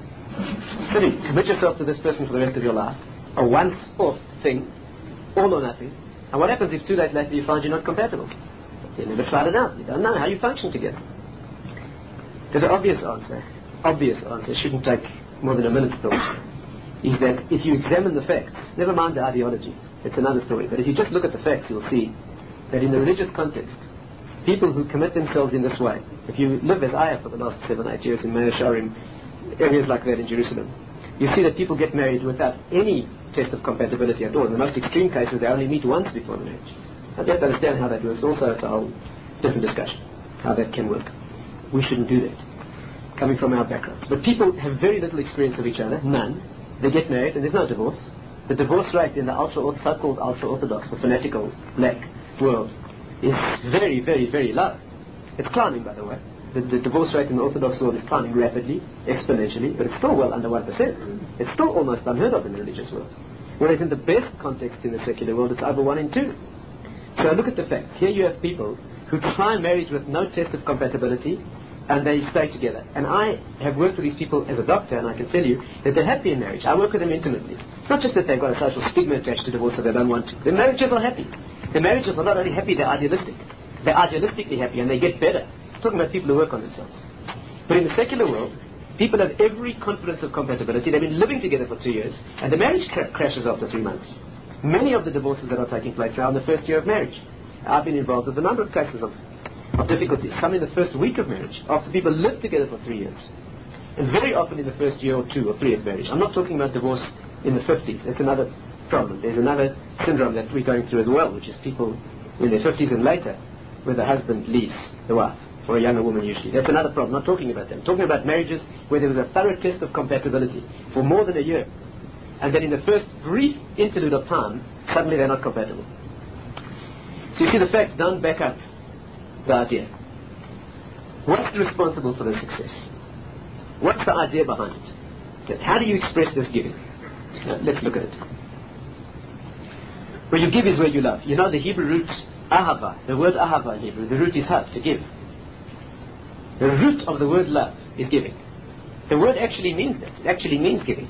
So you commit yourself to this person for the rest of your life, a once-off thing, all or nothing, and what happens if two days later you find you're not compatible? You never tried it out, you don't know how you function together. There's an obvious answer, obvious answer, shouldn't take more than a minute's thought, is that if you examine the facts, never mind the ideology, it's another story, but if you just look at the facts, you'll see that in the religious context, people who commit themselves in this way, if you live as I have for the last seven, eight years in Mea Shearim, areas like that in Jerusalem, you see that people get married without any test of compatibility at all. In the most extreme cases, they only meet once before the marriage. I don't understand how that works. Also, it's a whole different discussion, how that can work. We shouldn't do that, coming from our backgrounds. But people have very little experience of each other, none. They get married and there's no divorce. The divorce rate in the ultra, so-called ultra-Orthodox, the fanatical black world, is very, very, very low. It's climbing, by the way. The, the divorce rate in the Orthodox world is climbing rapidly, exponentially, but it's still well under one percent. It's still almost unheard of in the religious world. Whereas in the best context in the secular world, it's over one in two. So look at the facts. Here you have people who try marriage with no test of compatibility, and they stay together. And I have worked with these people as a doctor, and I can tell you that they're happy in marriage. I work with them intimately. It's not just that they've got a social stigma attached to divorce, so they don't want to. Their marriages are happy. Their marriages are not only happy, they're idealistic. They're idealistically happy, and they get better. I'm talking about people who work on themselves. But in the secular world, people have every confidence of compatibility. They've been living together for two years, and the marriage cra- crashes after three months. Many of the divorces that are taking place are in the first year of marriage. I've been involved with a number of cases of, of difficulties, some in the first week of marriage, after people live together for three years. And very often in the first year or two or three of marriage. I'm not talking about divorce in the fifties. That's another problem. There's another syndrome that we're going through as well, which is people in their fifties and later, where the husband leaves the wife, or a younger woman usually. That's another problem. I'm not talking about that. I'm talking about marriages where there was a thorough test of compatibility for more than a year. And then in the first brief interlude of time, suddenly they're not compatible. So you see, the facts don't back up the idea. What's responsible for the success? What's the idea behind it? Okay. How do you express this giving? Now, let's look at it. Where you give is where you love. You know the Hebrew root, ahava, the word ahava in Hebrew, the root is hav, to give. The root of the word love is giving. The word actually means that. It actually means giving.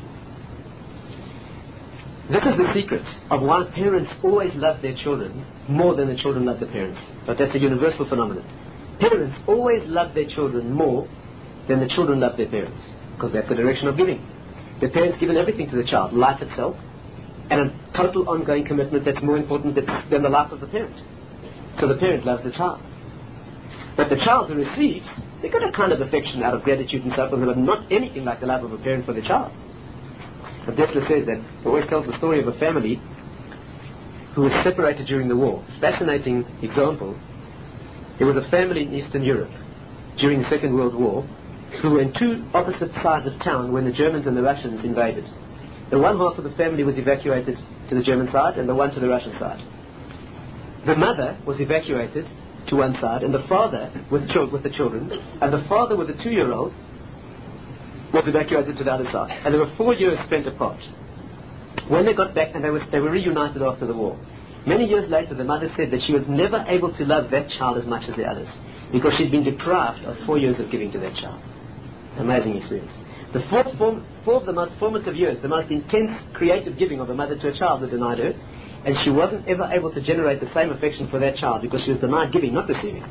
This is the secret of why parents always love their children more than the children love the parents. But that's a universal phenomenon. Parents always love their children more than the children love their parents. Because that's the direction of giving. The parents given everything to the child, life itself, and a total ongoing commitment that's more important than the life of the parent. So the parent loves the child. But the child who receives, they got a kind of affection out of gratitude and so forth, but not anything like the love of a parent for the child. But Dessler says that, he always tells the story of a family who was separated during the war. Fascinating example. There was a family in Eastern Europe during the Second World War who were in two opposite sides of town when the Germans and the Russians invaded. The one half of the family was evacuated to the German side and the one to the Russian side. The mother was evacuated to one side and the father with, chil- with the children, and the father with the two-year-old was evacuated to the other side. And there were four years spent apart. When they got back, and they, was, they were reunited after the war, many years later the mother said that she was never able to love that child as much as the others because she'd been deprived of four years of giving to that child. Amazing experience. The fourth form, four of the most formative years, the most intense creative giving of a mother to a child was denied her, and she wasn't ever able to generate the same affection for that child because she was denied giving, not receiving.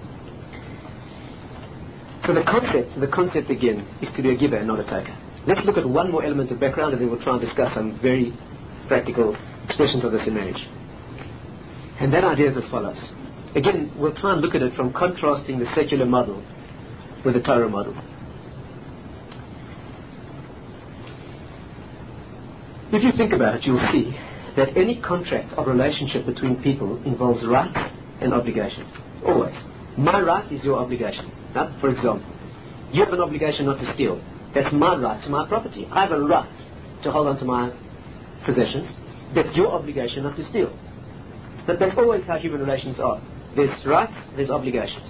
So the concept, the concept again, is to be a giver and not a taker. Let's look at one more element of background and then we'll try and discuss some very practical expressions of this in marriage. And that idea is as follows. Again, we'll try and look at it from contrasting the secular model with the Torah model. If you think about it, you'll see that any contract of relationship between people involves rights and obligations. Always. My right is your obligation. Now, for example, you have an obligation not to steal. That's my right to my property. I have a right to hold on to my possessions. That's your obligation not to steal. But that's always how human relations are. There's rights, there's obligations.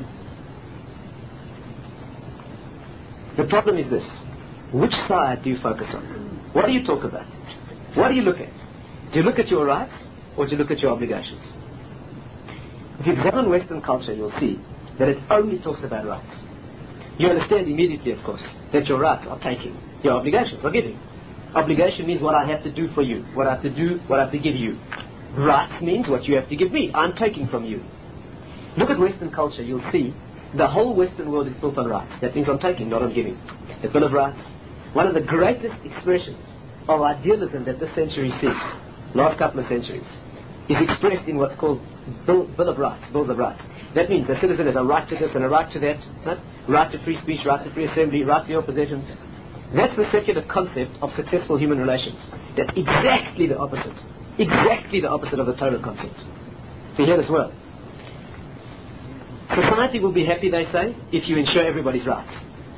The problem is this. Which side do you focus on? What do you talk about? What do you look at? Do you look at your rights or do you look at your obligations? If you examine Western culture, you'll see that it only talks about rights. You understand immediately, of course, that your rights are taking, your obligations are giving. Obligation means what I have to do for you, what I have to do, what I have to give you. Rights means what you have to give me. I'm taking from you. Look at Western culture, you'll see the whole Western world is built on rights. That means on taking, not on giving. The Bill of Rights, one of the greatest expressions of idealism that this century sees, last couple of centuries, is expressed in what's called Bill, Bill of Rights, Bills of Rights. That means the citizen has a right to this and a right to that, right? Right to free speech, right to free assembly, right to your possessions. That's the secular concept of successful human relations. That's exactly the opposite. Exactly the opposite of the Torah concept. So you hear this well. Society will be happy, they say, if you ensure everybody's rights.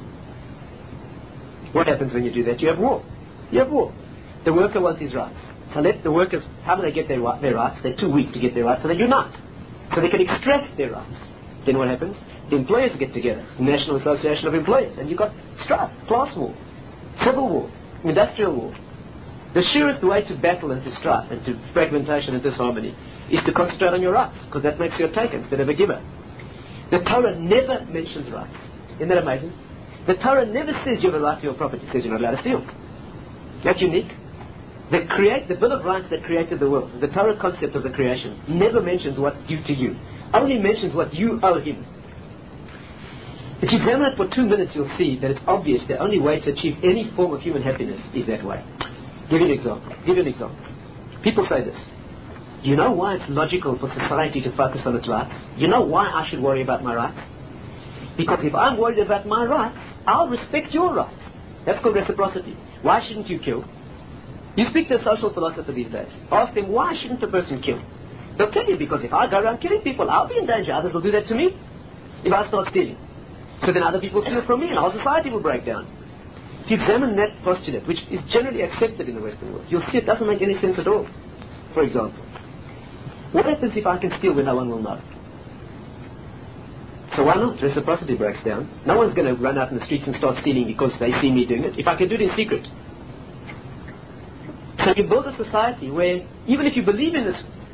What happens when you do that? You have war. You have war. The worker wants his rights. So let the workers, how do they get their, their rights? They're too weak to get their rights, so they unite. So they can extract their rights. Then what happens? The employers get together, National Association of Employers, and you've got strife, class war, civil war, industrial war. The surest way to battle and to strife and to fragmentation and disharmony is to concentrate on your rights, because that makes you a taker instead of a giver. The Torah never mentions rights. Isn't that amazing? The Torah never says you have a right to your property. It says you're not allowed to steal. That's unique. The, create, the Bill of Rights that created the world, the Torah concept of the creation, never mentions what's due to you. Only mentions what you owe him. If you examine it for two minutes, you'll see that it's obvious the only way to achieve any form of human happiness is that way. Give you an example. Give you an example. People say this. You know why it's logical for society to focus on its rights? You know why I should worry about my rights? Because if I'm worried about my rights, I'll respect your rights. That's called reciprocity. Why shouldn't you kill? You speak to a social philosopher these days. Ask them, why shouldn't a person kill? They'll tell you, because if I go around killing people, I'll be in danger. Others will do that to me if I start stealing. So then other people steal from me and our society will break down. If you examine that postulate, which is generally accepted in the Western world, you'll see it doesn't make any sense at all. For example, what happens if I can steal when no one will know? So why not? Reciprocity breaks down. No one's going to run out in the streets and start stealing because they see me doing it. If I can do it in secret. So you build a society where, even if you believe in this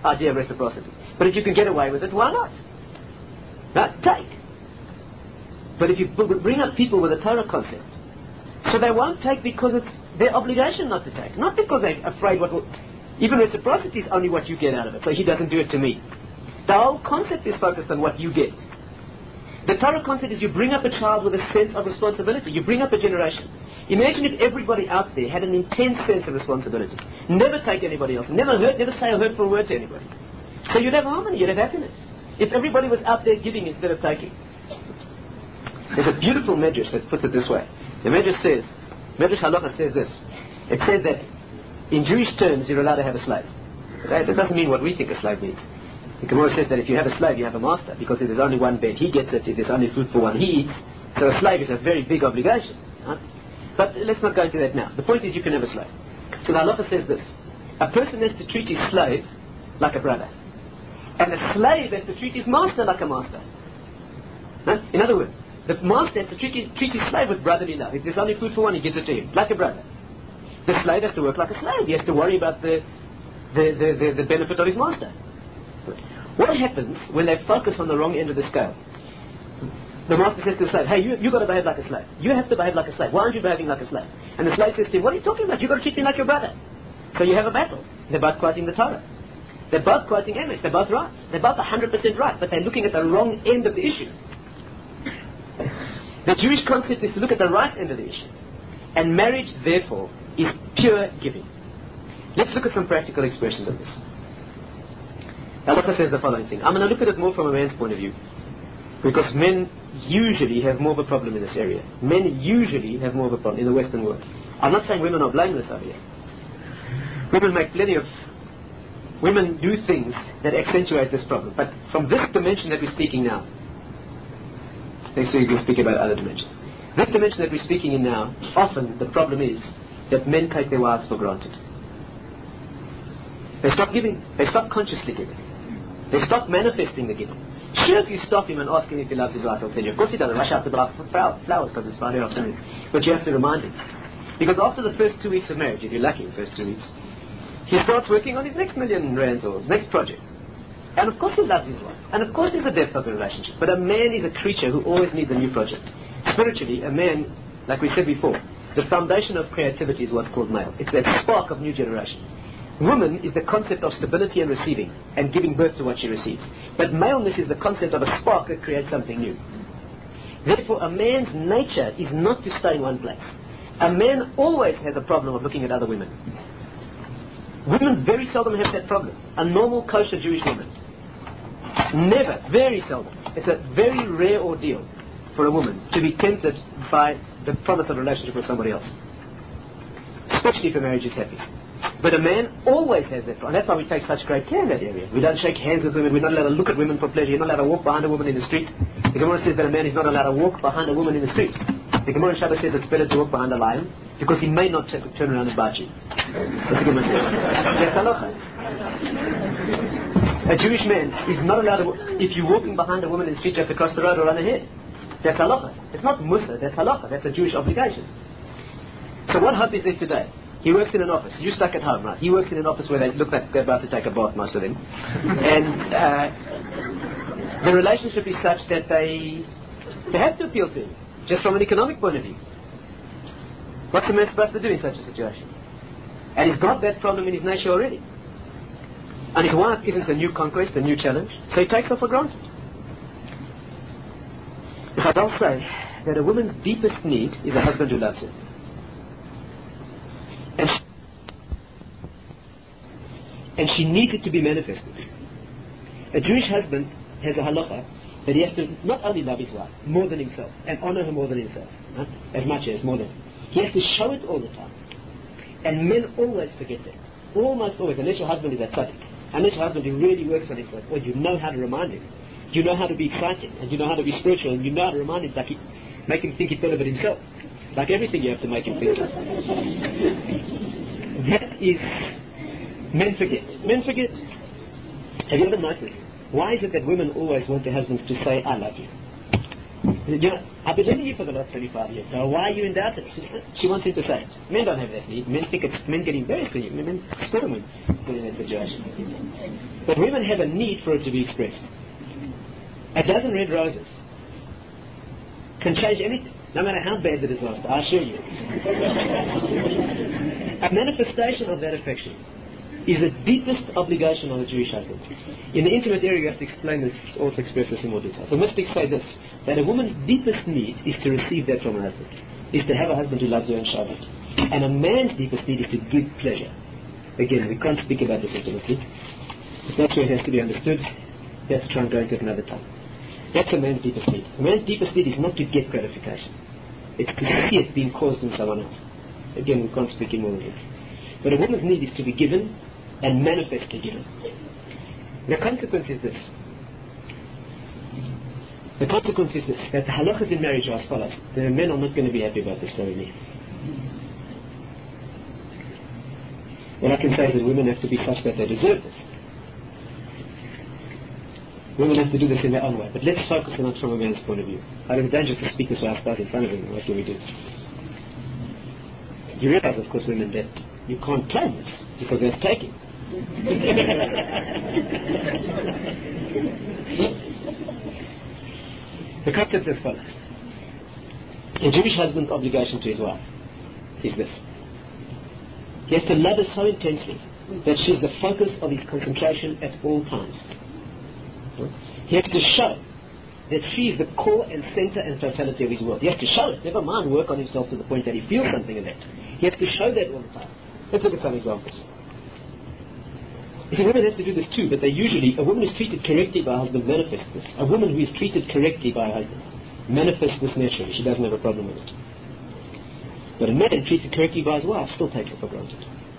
idea of reciprocity. But if you can get away with it, why not? Now, take. But if you b- bring up people with a Torah concept, so they won't take because it's their obligation not to take, not because they're afraid what will... Even reciprocity is only what you get out of it, so he doesn't do it to me. The whole concept is focused on what you get. The Torah concept is you bring up a child with a sense of responsibility. You bring up a generation. Imagine if everybody out there had an intense sense of responsibility. Never take anybody else. Never hurt, never say a hurtful word to anybody. So you'd have harmony, you'd have happiness. If everybody was out there giving instead of taking. There's a beautiful medrash that puts it this way. The medrash says, Medrash Halacha says this. It says that in Jewish terms you're allowed to have a slave. That doesn't mean what we think a slave means. The Gemara says that if you have a slave, you have a master, because if there's only one bed, he gets it. If there's only food for one, he eats. So a slave is a very big obligation. Right? But let's not go into that now. The point is you can have a slave. So the halacha says this. A person has to treat his slave like a brother. And a slave has to treat his master like a master. Right? In other words, the master has to treat his, treat his slave with brotherly love. If there's only food for one, he gives it to him, like a brother. The slave has to work like a slave. He has to worry about the, the, the, the, the benefit of his master. What happens when they focus on the wrong end of the scale? The master says to the slave, hey, you, you've got to behave like a slave. You have to behave like a slave. Why aren't you behaving like a slave? And the slave says to him, what are you talking about? You've got to treat me like your brother. So you have a battle. They're both quoting the Torah. They're both quoting Amos. They're both right. They're both one hundred percent right, but they're looking at the wrong end of the issue. The Jewish concept is to look at the right end of the issue. And marriage, therefore, is pure giving. Let's look at some practical expressions of this. Halacha says the following thing. I'm going to look at it more from a man's point of view, because men usually have more of a problem in this area. Men usually have more of a problem in the Western world. I'm not saying women are blameless over here. Women make plenty of... Women do things that accentuate this problem. But from this dimension that we're speaking now, next week we'll speak about other dimensions. This dimension that we're speaking in now, often the problem is that men take their wives for granted. They stop giving. They stop consciously giving. They stop manifesting the giving. Sure, if you stop him and ask him if he loves his wife, he'll tell you. Of course he doesn't rush out to buy flowers because it's Friday afternoon. But you have to remind him. Because after the first two weeks of marriage, if you're lucky, the first two weeks, he starts working on his next million rands or next project. And of course he loves his wife. And of course there's a depth of the relationship. But a man is a creature who always needs a new project. Spiritually, a man, like we said before, the foundation of creativity is what's called male. It's that spark of new generation. Woman is the concept of stability and receiving and giving birth to what she receives. But maleness is the concept of a spark that creates something new. Therefore, a man's nature is not to stay in one place. A man always has a problem of looking at other women. Women very seldom have that problem. A normal kosher Jewish woman. Never, very seldom. It's a very rare ordeal for a woman to be tempted by the promise of a relationship with somebody else. Especially if a marriage is happy. But a man always has that problem. And that's why we take such great care in that area. We don't shake hands with women. We're not allowed to look at women for pleasure. You're not allowed to walk behind a woman in the street. The Gemara says that a man is not allowed to walk behind a woman in the street. The Gemara in Shabbos says it's better to walk behind a lion because he may not t- turn around and bite you. That's the Gemara says. That's halacha. A Jewish man is not allowed to... If you're walking behind a woman in the street, you have to cross the road or run ahead. That's halacha. It's not musa, that's halacha. That's a Jewish obligation. So what hope is there today? He works in an office. You're stuck at home, right? He works in an office where they look like they're about to take a bath, most of them. And uh, the relationship is such that they, they have to appeal to him, just from an economic point of view. What's a man supposed to do in such a situation? And he's got that problem in his nature already. And his wife isn't a new conquest, a new challenge, so he takes her for granted. But I'll say that a woman's deepest need is a husband who loves her. And she, and she needs it to be manifested. A Jewish husband has a halacha that he has to not only love his wife more than himself and honor her more than himself, huh? as much as more than. He has to show it all the time. And men always forget that. Almost always, unless your husband is a tzaddik, unless your husband really works on himself, or you know how to remind him, you know how to be exciting, and you know how to be spiritual, and you know how to remind him, like he, make him think he's better than himself. Like everything you have to make him think. That is, men forget. Men forget. Have you ever noticed, why is it that women always want their husbands to say, I love you? You know, I've been living here for the last twenty-five years, so why are you in doubt? She wants him to say it. Men don't have that need. Men think it's, men get embarrassed when you, men sperm when in that situation. But women have a need for it to be expressed. A dozen red roses can change anything, no matter how bad the disaster, I assure you. A manifestation of that affection is the deepest obligation on a Jewish husband. In the intimate area, you have to explain this, also express this in more detail. So mystics say this, that a woman's deepest need is to receive that from her husband, is to have a husband who loves her and shows it. And a man's deepest need is to give pleasure. Again, we can't speak about this intimately. If that's where it has to be understood, we have to try and go into it another time. That's a man's deepest need. A man's deepest need is not to get gratification. It's to see it being caused in someone else. Again, we can't speak in more words. But a woman's need is to be given and manifestly given. The consequence is this. The consequence is this, that the halachas in marriage are as follows. The men are not going to be happy about this story. What I can say is that women have to be such that they deserve this. Women have to do this in their own way. But let's focus on it from a man's point of view. I think it's dangerous to speak this way, I suppose, in front of him. What do we do? You realize, of course, women, that you can't claim this because there's taking. The concept is as follows. A Jewish husband's obligation to his wife is this. He has to love her so intensely that she is the focus of his concentration at all times. He has to show that she is the core and center and totality of his world. He has to show it. Never mind work on himself to the point that he feels something of that. He has to show that all the time. Let's look at some examples. If a woman has to do this too, but they usually, a woman who is treated correctly by her husband manifests this. A woman who is treated correctly by her husband manifests this naturally. She doesn't have a problem with it. But a man treated correctly by his wife still takes it for granted.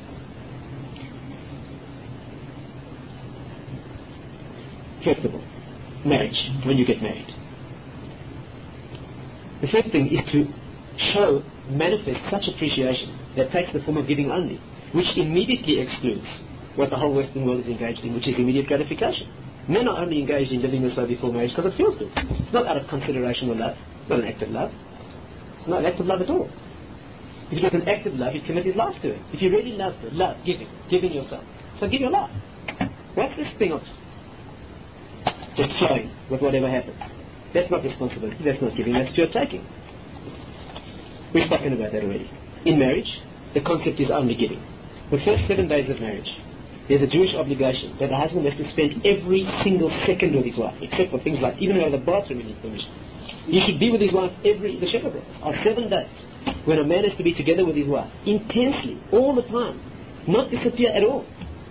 First of all, marriage, when you get married. The first thing is to show, manifest such appreciation that takes the form of giving only, which immediately excludes what the whole Western world is engaged in, which is immediate gratification. Men are only engaged in living this way before marriage because it feels good. It's not out of consideration or love. It's not an act of love. It's not an act of love at all. If it was an act of love, you'd commit his life to it. If you really loved it, love, giving, giving yourself. So give your life. What's this thing of just flowing with whatever happens? That's not responsibility, that's not giving, that's pure taking. We've spoken about that already. In marriage, the concept is only giving. The first seven days of marriage, there's a Jewish obligation that the husband has to spend every single second with his wife, except for things like, even in the bathroom he needs permission. He should be with his wife every, the Shepherd brothers, on seven days, when a man has to be together with his wife, intensely, all the time, not disappear at all.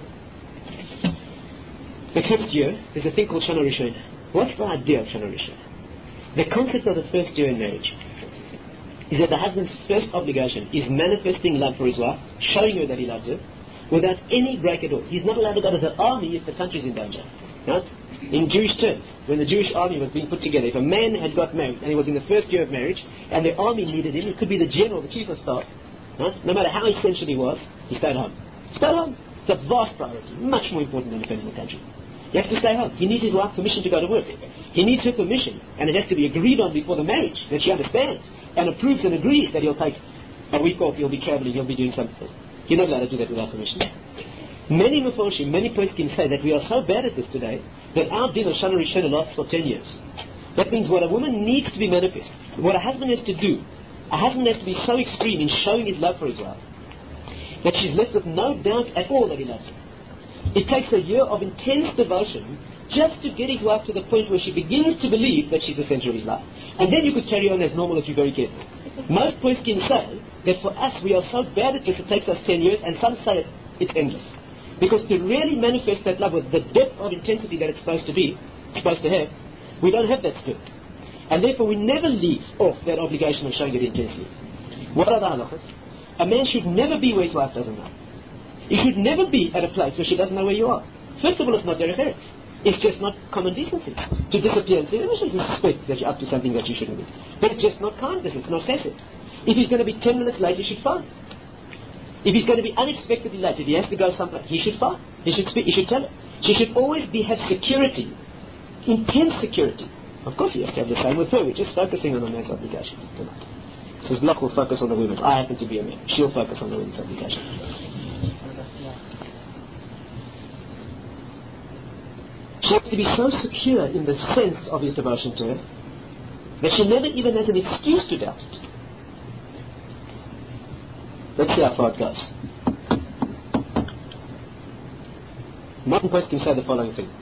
The first year, there's a thing called Shana Rishona. What's the idea of Shana Rishona? The concept of the first year in marriage is that the husband's first obligation is manifesting love for his wife, showing her that he loves her, without any break at all. He's not allowed to go to the army if the country's in danger. Right? In Jewish terms, when the Jewish army was being put together, if a man had got married and he was in the first year of marriage and the army needed him, it could be the general, the chief of staff, right? No matter how essential he was, he stayed home. Stayed home. It's a vast priority, much more important than defending the country. He has to stay home. He needs his wife's permission to go to work. He needs her permission, and it has to be agreed on before the marriage, that she understands and approves and agrees that he'll take a week off, he'll be traveling, he'll be doing something. You're not allowed to do that without permission. Many Meforshim, many poskim say that we are so bad at this today that our din of Shana Rishona lasts for ten years. That means what a woman needs to be manifest, what a husband has to do, a husband has to be so extreme in showing his love for his wife that she's left with no doubt at all that he loves her. It takes a year of intense devotion just to get his wife to the point where she begins to believe that she's the center of his life. And then you could carry on as normal if you're very careful. Most poskim say that for us we are so bad at this it takes us ten years, and some say it's endless. Because to really manifest that love with the depth of intensity that it's supposed to be, supposed to have, we don't have that skill. And therefore we never leave off that obligation of showing it intensely. What are the halachas? A man should never be where his wife doesn't know. You should never be at a place where she doesn't know where you are. First of all, it's not derech eretz. It's just not common decency to disappear and say, "Oh, she doesn't suspect that you're up to something that you shouldn't be." But it's just not kindness. It's not chesed. If he's going to be ten minutes late, he should phone. If he's going to be unexpectedly late, if he has to go somewhere, he should phone. He should speak. He should tell her. She should always be have security, intense security, Of course you have to have the same with her. We're just focusing on the man's obligations tonight. So Bloch will focus on the women's. I happen to be a man. She'll focus on the women's obligations. She has to be so secure in the sense of his devotion to her that she never even has an excuse to doubt it. Let's see how far it goes. Martin Post can say the following thing.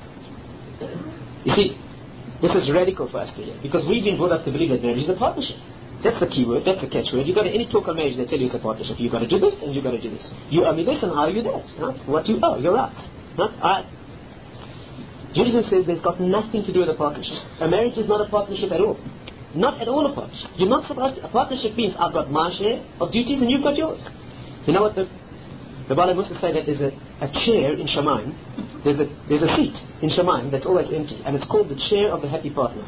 You see, this is radical for us to hear, because we've been brought up to believe that marriage is a partnership. That's the key word, that's the catchword. You've got to, any talk on marriage, they tell you it's a partnership. You've got to do this and you've got to do this. You owe me this and I owe you that. Right? What you owe, you're right. Right? I, Judaism says there's got nothing to do with a partnership. A marriage is not a partnership at all. Not at all a partnership. You're not supposed to, a partnership means I've got my share of duties and you've got yours. You know what the The Bala Musa say that there's a, a chair in Shamayim, there's a, there's a seat in Shamayim that's always empty, and it's called the chair of the happy partner.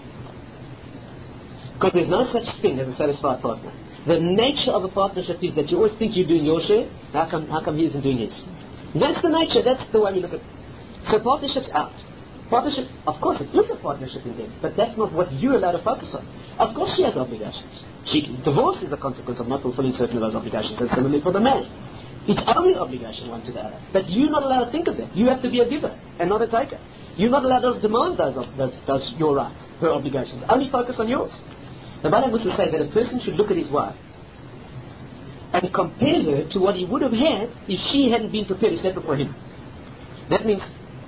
Because there's no such thing as a satisfied partner. The nature of a partnership is that you always think you're doing your share, how come, how come he isn't doing his? That's the nature, that's the way we look at it. So partnership's out. Partnership, of course it is a partnership in them, but that's not what you're allowed to focus on. Of course she has obligations. She, divorce is a consequence of not fulfilling certain of those obligations, and similarly for the man. It's only obligation one to the other. But you're not allowed to think of that. You have to be a giver and not a taker. You're not allowed to demand those, those, those your rights, her obligations. Only focus on yours. The Bala Musa say that a person should look at his wife and compare her to what he would have had if she hadn't been prepared to settle for him. That means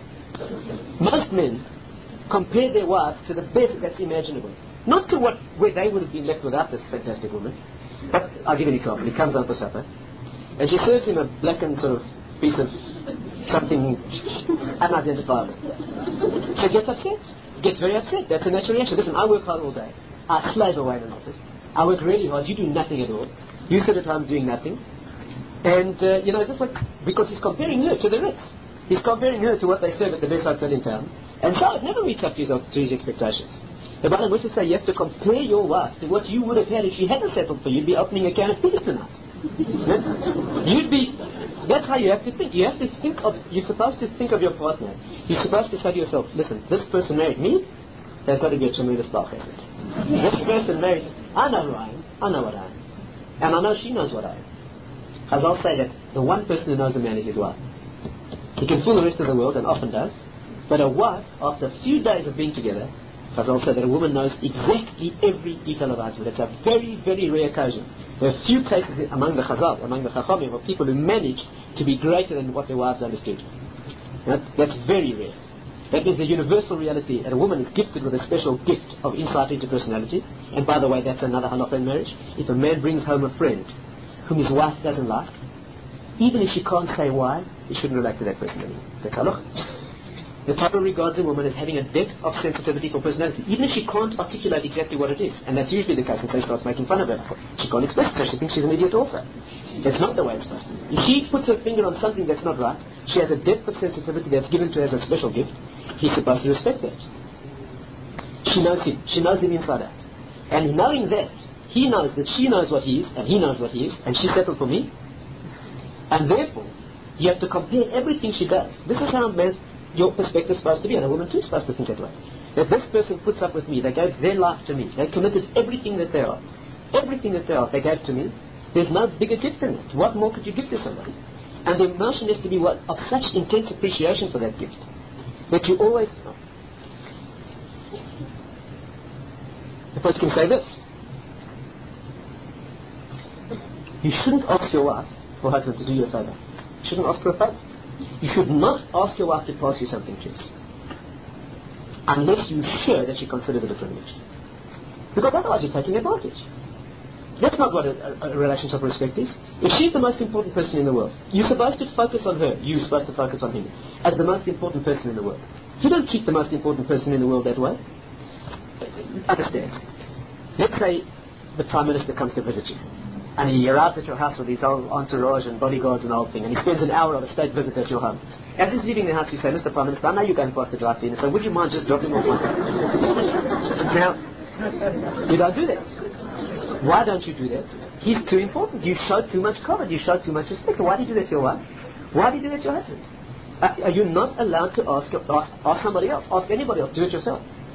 most men compare their wives to the best that's imaginable. Not to what where they would have been left without this fantastic woman. But I'll give you an example. He comes out for supper and she serves him a blackened sort of piece of something unidentifiable. So he gets upset. Gets very upset. That's a natural reaction. Listen, I work hard all day. I slave away in an office. I work really hard. You do nothing at all. You sit at home doing nothing. And, uh, you know, it's just like, because he's comparing her to the Ritz. He's comparing her to what they serve at the best hotel in town. And so it never meets up to his, to his expectations. The Bible wants to say you have to compare your wife to what you would have had if she hadn't settled for you. You'd be opening a can of peas tonight. You'd be, that's how you have to think. You have to think of, you're supposed to think of your partner. You're supposed to say to yourself, listen, this person married me, they've got to be a tremendous bach. This person married, I know who I am, I know what I am. And I know she knows what I am. As I'll say that the one person who knows a man is his wife. He can fool the rest of the world, and often does. But a wife, after a few days of being together, as I'll say that a woman knows exactly every detail of her husband. It's a very, very rare occasion. There are few cases among the Chazal, among the Chachamim, of people who manage to be greater than what their wives understood. Right? That's very rare. That means the universal reality that a woman is gifted with a special gift of insight into personality. And by the way, that's another halakha in marriage. If a man brings home a friend whom his wife doesn't like, even if she can't say why, he shouldn't relate to that person anymore. That's halakha. The Torah regards a woman as having a depth of sensitivity for personality, even if she can't articulate exactly what it is. And that's usually the case until she starts making fun of her. She can't express it, so she thinks she's an idiot also. That's not the way it's supposed to be. If she puts her finger on something that's not right, she has a depth of sensitivity that's given to her as a special gift. He's supposed to respect that. She knows him. She knows him inside out. And knowing that, he knows that she knows what he is, and he knows what he is, and she settled for me. And therefore, you have to compare everything she does. This is how man's your perspective is supposed to be, and a woman too is supposed to think that way. That this person puts up with me, they gave their life to me, they committed everything that they are. Everything that they are, they gave to me. There's no bigger gift than that. What more could you give to somebody? And the emotion has to be what, of such intense appreciation for that gift, that you always... The person can say this. You shouldn't ask your wife or husband to do you a favor. You shouldn't ask for a favor. You should not ask your wife to pass you something, please, unless you're sure that she considers it a privilege. Because otherwise you're taking advantage. That's not what a, a, a relationship of respect is. If she's the most important person in the world, you're supposed to focus on her, you're supposed to focus on him, as the most important person in the world. You don't treat the most important person in the world that way. Understand. Let's say the Prime Minister comes to visit you, and he arrives at your house with his whole entourage and bodyguards and the whole thing, and he spends an hour on a state visit at your home. As he's leaving the house, you say, Mister Prime Minister, I know you're going past the drive-in, so would you mind just dropping off one thing? Now, you don't do that. Why don't you do that? He's too important. You show too much cover. You show too much respect. Why do you do that to your wife? Why do you do that to your husband? Uh, are you not allowed to ask, ask, ask somebody else? Ask anybody else. Do it yourself.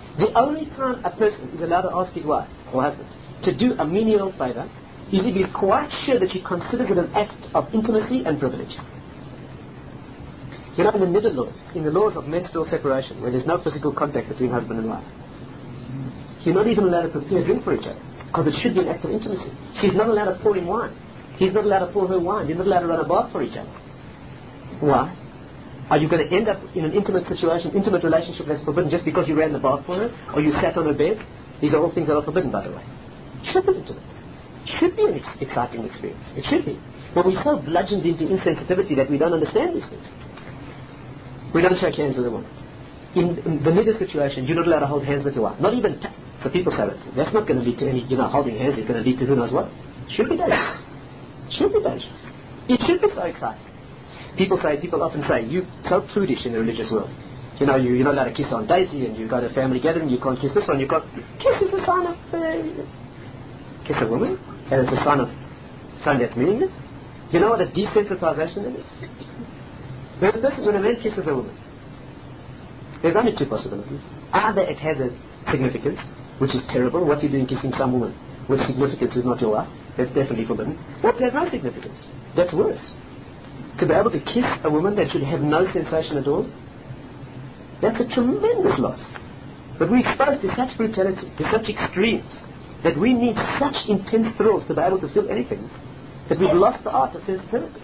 The only time a person is allowed to ask his wife or husband to do a menial favor is if he's quite sure that she considers it an act of intimacy and privilege. You know, in the Niddah laws, in the laws of menstrual separation, where there's no physical contact between husband and wife, you're not even allowed to prepare a drink for each other, because it should be an act of intimacy. She's not allowed to pour him wine. He's not allowed to pour her wine. You're not allowed to run a bath for each other. Why? Are you going to end up in an intimate situation, intimate relationship that's forbidden just because you ran the bath for her, or you sat on her bed? These are all things that are forbidden, by the way. It should be intimate. It should be an ex- exciting experience. It should be. But we're so bludgeoned into insensitivity that we don't understand these things. We don't shake hands with a woman. In, in the Niddah situation, you're not allowed to hold hands with your wife. Not even t- so people say that that's not going to lead to any, you know, holding hands is going to lead to who knows what. Should be dangerous. Should be dangerous. It should be so exciting. People say, people often say, you're so prudish in the religious world. You know, you, you're not allowed to kiss on Daisy, and you go to a family gathering, you can't kiss this one, you can't. Kiss is a sign of, uh, kiss a woman, and it's a sign of, sign that's meaningless. You know what a desensitization is? When a person, when a man kisses a woman, there's only two possibilities. Either it has a significance, which is terrible, what you're doing kissing some woman with significance is not your wife, that's definitely forbidden, or it has no significance, that's worse. To be able to kiss a woman that should have no sensation at all, that's a tremendous loss. But we're exposed to such brutality, to such extremes, that we need such intense thrills to be able to feel anything, that we've lost the art of sensitivity.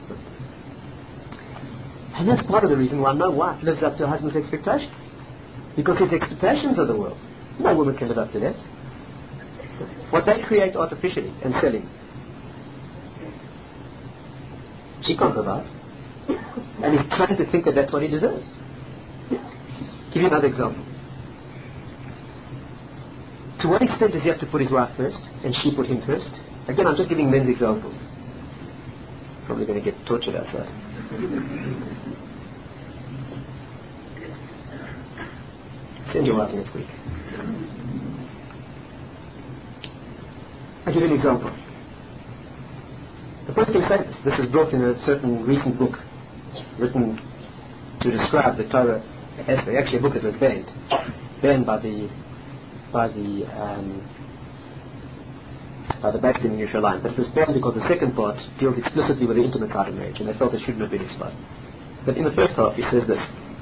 And that's part of the reason why no wife lives up to her husband's expectations. Because his expectations of the world, no woman can live up to that. What they create artificially and selling, she can't provide. And he's trying to think that that's what he deserves. Give you another example. To what extent does he have to put his wife first and she put him first? Again, I'm just giving men's examples. Probably going to get tortured outside. Send your wives next week. I'll give you an example. The person who said this, this is brought in a certain recent book written to describe the Torah essay, actually a book that was banned, banned by the by the um, by the Beit Din in Yerushalayim, but it was banned because the second part deals explicitly with the intimate side of marriage, and they felt it shouldn't have been exposed. But in the first half, he says this.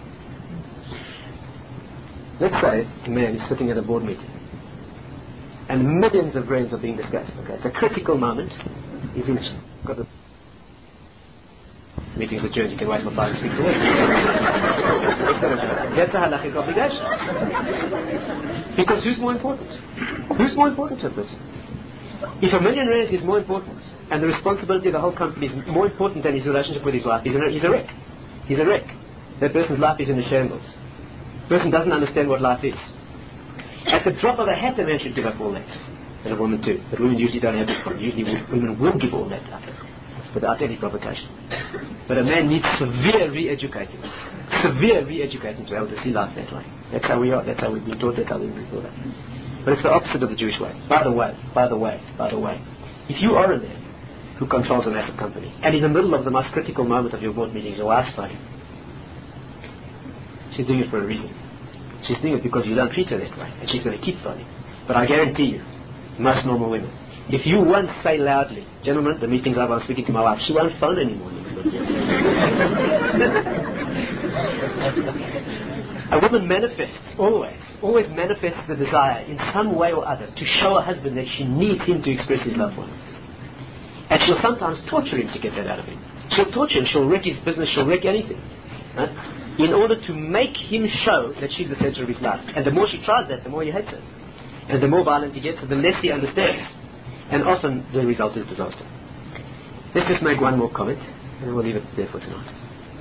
Let's say a man is sitting at a board meeting, and millions of brains are being discussed. Okay, it's a critical moment. He's in, got the meeting's adjourned. You can wait for five and speak to him. That's a halachic obligation. Because who's more important? Who's more important to a person? If a million rands is more important, and the responsibility of the whole company is more important than his relationship with his wife, he's a, he's a wreck. He's a wreck. That person's life is in a shambles. The person doesn't understand what life is. At the drop of a hat, a man should give up all that. And a woman too. But women usually don't have this problem. Usually women will give all that up without any provocation. But a man needs severe re-educating. Severe re-educating to be able to see life that way. That's how we are. That's how we've been taught. That's how we've been taught. But it's the opposite of the Jewish way. By the way, by the way, by the way. If you are a man who controls a massive company, and in the middle of the most critical moment of your board meetings, your wife's phoning, she's doing it for a reason. She's doing it because you don't treat her that way, and she's going to keep phoning. But I guarantee you, most normal women, if you once say loudly, gentlemen, the meeting's over, I'm speaking to my wife, she won't phone anymore. A woman manifests, always, always manifests the desire in some way or other to show her husband that she needs him to express his love for her. And she'll sometimes torture him to get that out of him. She'll torture him, she'll wreck his business, she'll wreck anything. Right? In order to make him show that she's the center of his life. And the more she tries that, the more he hates her. And the more violent he gets, the less he understands. And often the result is disaster. Let's just make one more comment, and we'll leave it there for tonight.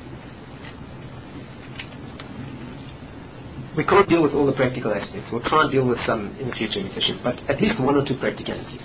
We can't deal with all the practical aspects. We'll try and deal with some in the future, but at least one or two practicalities.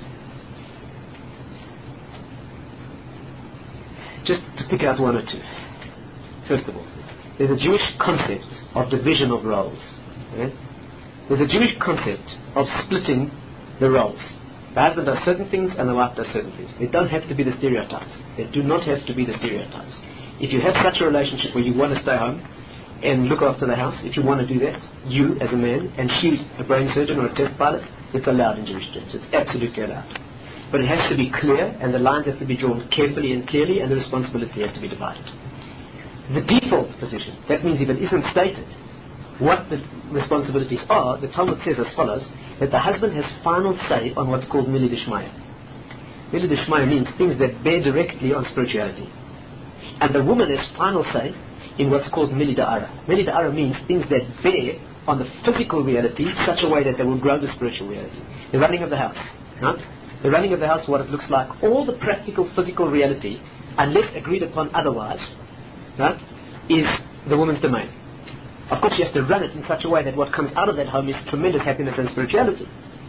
Just to pick out one or two. First of all, there's a Jewish concept of division of roles. Okay? There's a Jewish concept of splitting the roles. The husband does certain things and the wife does certain things. They don't have to be the stereotypes. They do not have to be the stereotypes. If you have such a relationship where you want to stay home and look after the house. If you want to do that, you as a man, and she's a brain surgeon or a test pilot, it's allowed in Jewish terms. It's absolutely allowed. But it has to be clear, and the lines have to be drawn carefully and clearly, and the responsibility has to be divided. The default position, that means if it isn't stated what the responsibilities are, the Talmud says as follows, that the husband has final say on what's called Mili Dishmaya. Mili Dishmaya means things that bear directly on spirituality. And the woman has final say in what's called Mili Da'ara. Mili Da'ara means things that bear on the physical reality such a way that they will grow the spiritual reality. The running of the house, right? The running of the house, what it looks like, all the practical physical reality, unless agreed upon otherwise, right, is the woman's domain. Of course, she has to run it in such a way that what comes out of that home is tremendous happiness and spirituality.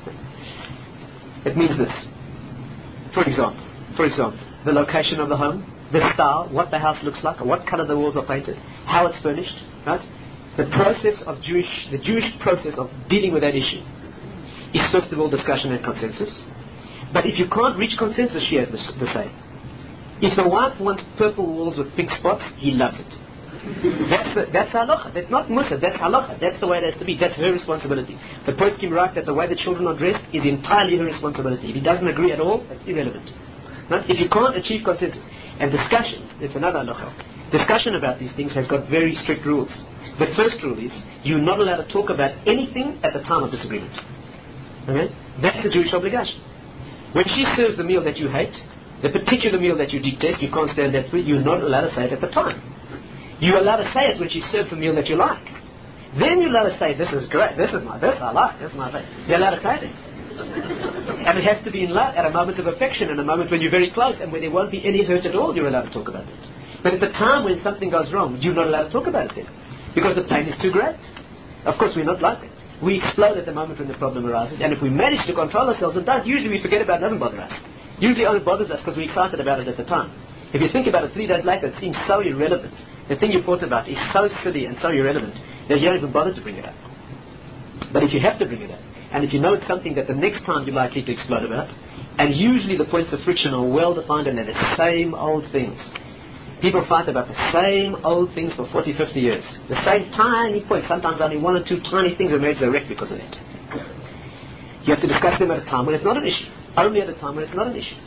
It means this. For example, for example, the location of the home, the style, what the house looks like, what color the walls are painted, how it's furnished, right? The process of Jewish, the Jewish process of dealing with that issue is first of all discussion and consensus. But if you can't reach consensus, she has the, the say. If the wife wants purple walls with pink spots, he loves it. That's the, that's halacha. That's not musa. That's halacha. That's the way it has to be. That's her responsibility. The poskim write that the way the children are dressed is entirely her responsibility. If he doesn't agree at all, that's irrelevant. Right? If you can't achieve consensus and discussion, it's another halacha. Discussion about these things has got very strict rules. The first rule is you're not allowed to talk about anything at the time of disagreement. Okay? That's the Jewish obligation. When she serves the meal that you hate, the particular meal that you detest, you can't stand that food, you're not allowed to say it at the time. You're allowed to say it when she serves the meal that you like. Then you're allowed to say, this is great, this is my, this I like, this is my favorite. You're allowed to say it. And it has to be in love, at a moment of affection, and a moment when you're very close, and when there won't be any hurt at all, you're allowed to talk about it. But at the time when something goes wrong, you're not allowed to talk about it then. Because the pain is too great. Of course, we're not like that. We explode at the moment when the problem arises, and if we manage to control ourselves and don't, usually we forget about it, it doesn't bother us. Usually it only bothers us because we're excited about it at the time. If you think about it three days later, it seems so irrelevant. The thing you thought about is so silly and so irrelevant that you don't even bother to bring it up. But if you have to bring it up, and if you know it's something that the next time you're likely to explode about, and usually the points of friction are well defined and they're the same old things. People fight about the same old things for forty, fifty years. The same tiny points, sometimes only one or two tiny things are made a wreck because of it. You have to discuss them at a time when it's not an issue. Only at a time when it's not an issue.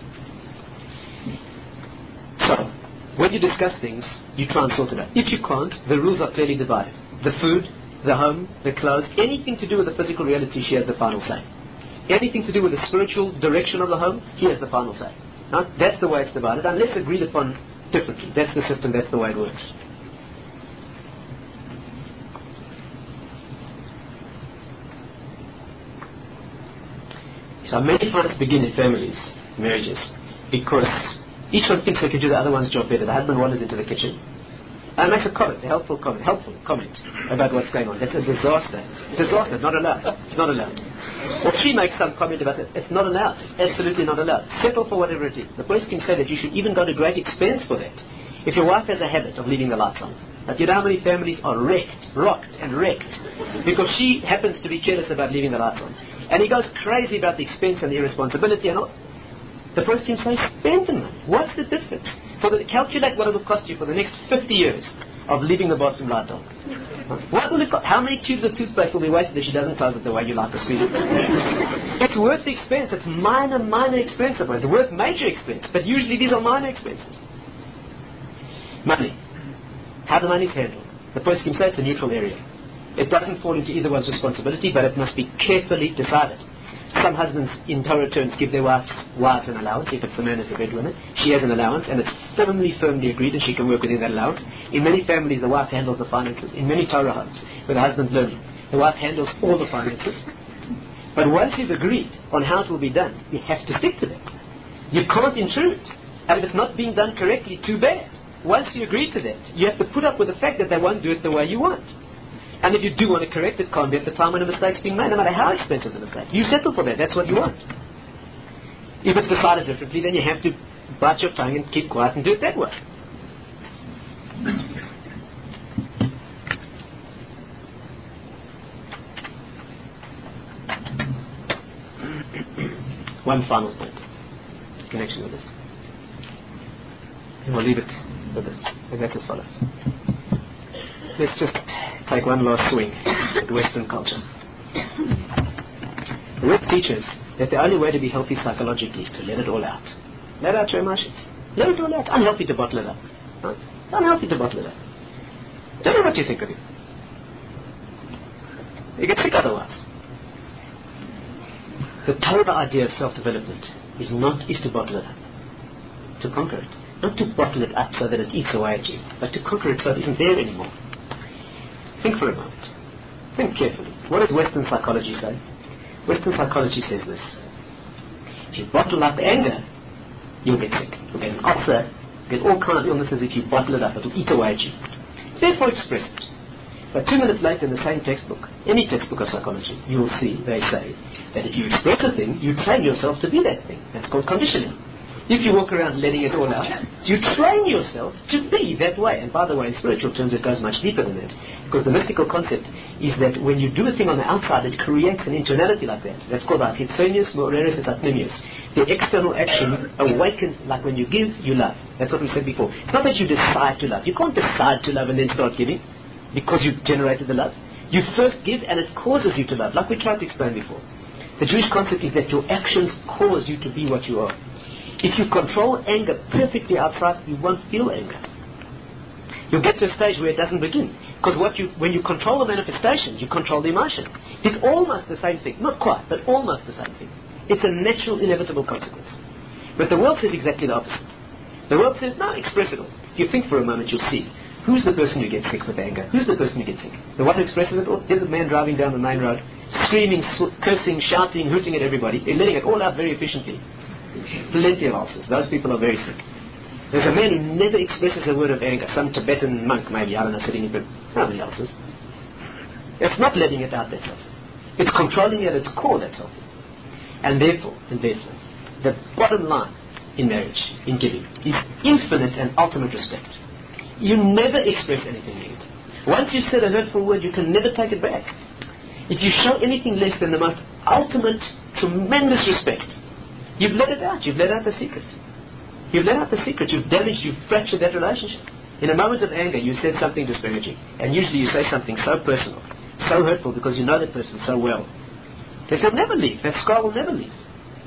So, when you discuss things, you try and sort it out. If you can't, the rules are clearly divided. The food, the home, the clothes, anything to do with the physical reality, she has the final say. Anything to do with the spiritual direction of the home, he has the final say. Right? That's the way it's divided, unless agreed upon differently. That's the system, that's the way it works. So many fights begin in families, marriages, because each one thinks they can do the other one's job better. The husband wanders into the kitchen and makes a comment, a helpful comment, helpful comment about what's going on. That's a disaster. Disaster, not allowed. It's not allowed. Or she makes some comment about it. It's not allowed. It's absolutely not allowed. Settle for whatever it is. The person can say that you should even go to great expense for that. If your wife has a habit of leaving the lights on, but you know how many families are wrecked, rocked and wrecked because she happens to be careless about leaving the lights on. And he goes crazy about the expense and the irresponsibility and all. The person can say, spend the money. What's the difference? For the, calculate what it will cost you for the next fifty years of leaving the bathroom light on. What will it cost? How many tubes of toothpaste will be wasted if she doesn't close it the way you like to speak? It's worth the expense. It's minor, minor expense. It's worth major expense. But usually these are minor expenses. Money. How the money is handled. The person can say it's a neutral area. It doesn't fall into either one's responsibility, but it must be carefully decided. Some husbands, in Torah terms, give their wives, wives an allowance. If it's the man as the breadwinner, she has an allowance, and it's firmly, firmly agreed, and she can work within that allowance. In many families, the wife handles the finances. In many Torah homes, where the husband's learning, the wife handles all the finances. But once you've agreed on how it will be done, you have to stick to that. You can't intrude. And if it's not being done correctly, too bad. Once you agree to that, you have to put up with the fact that they won't do it the way you want. And if you do want to correct it, can't be at the time when a mistake's being made, no matter how expensive the mistake. You settle for that. That's what you want. If it's decided differently, then you have to bite your tongue and keep quiet and do it that way. One final point in connection with this. And we'll leave it with this. And that's as follows. let's just take one last swing at Western culture. The West teaches that the only way to be healthy psychologically is to let it all out. Let out your emotions. Let it all out. It's unhealthy to bottle it up. Right? It's unhealthy to bottle it up. Tell me what you think of it. You get sick otherwise. The total idea of self-development is not is to bottle it up, to conquer it. Not to bottle it up so that it eats away at you, but to conquer it so it isn't there anymore. Think for a moment. Think carefully. What does Western psychology say? Western psychology says this. If you bottle up anger, you'll get sick. You'll get an ulcer, you'll get all kinds of illnesses if you bottle it up. It'll eat away at you. Therefore express it. But two minutes later in the same textbook, any textbook of psychology, you will see they say that if you express a thing, you train yourself to be that thing. That's called conditioning. If you walk around letting it all out, you train yourself to be that way. And by the way, in spiritual terms, it goes much deeper than that. Because the mystical concept is that when you do a thing on the outside, it creates an internality like that. That's called Architsonius Moreris Apnemius. The external action awakens, like when you give, you love. That's what we said before. It's not that you decide to love. You can't decide to love and then start giving because you've generated the love. You first give and it causes you to love, like we tried to explain before. The Jewish concept is that your actions cause you to be what you are. If you control anger perfectly outside, you won't feel anger. You'll get to a stage where it doesn't begin. Because what you, when you control the manifestation, you control the emotion. It's almost the same thing. Not quite, but almost the same thing. It's a natural, inevitable consequence. But the world says exactly the opposite. The world says, no, express it all. If you think for a moment, you'll see. Who's the person who gets sick with anger? Who's the person who gets sick? The one who expresses it all? There's a man driving down the main road, screaming, sw- cursing, shouting, hooting at everybody. They're letting it all out very efficiently. Plenty of ulcers. Those people are very sick. There's a man who never expresses a word of anger. Some Tibetan monk, maybe, I don't know, sitting in bed. How many ulcers? It's not letting it out that's healthy. It's controlling it at its core that's healthy. And therefore, and therefore, the bottom line in marriage, in giving, is infinite and ultimate respect. You never express anything negative. Once you said a hurtful word, you can never take it back. If you show anything less than the most ultimate, tremendous respect, you've let it out. You've let out the secret. You've let out the secret. You've damaged, you've fractured that relationship. In a moment of anger, you said something disparaging. And usually you say something so personal, so hurtful, because you know that person so well, that they'll never leave. That scar will never leave.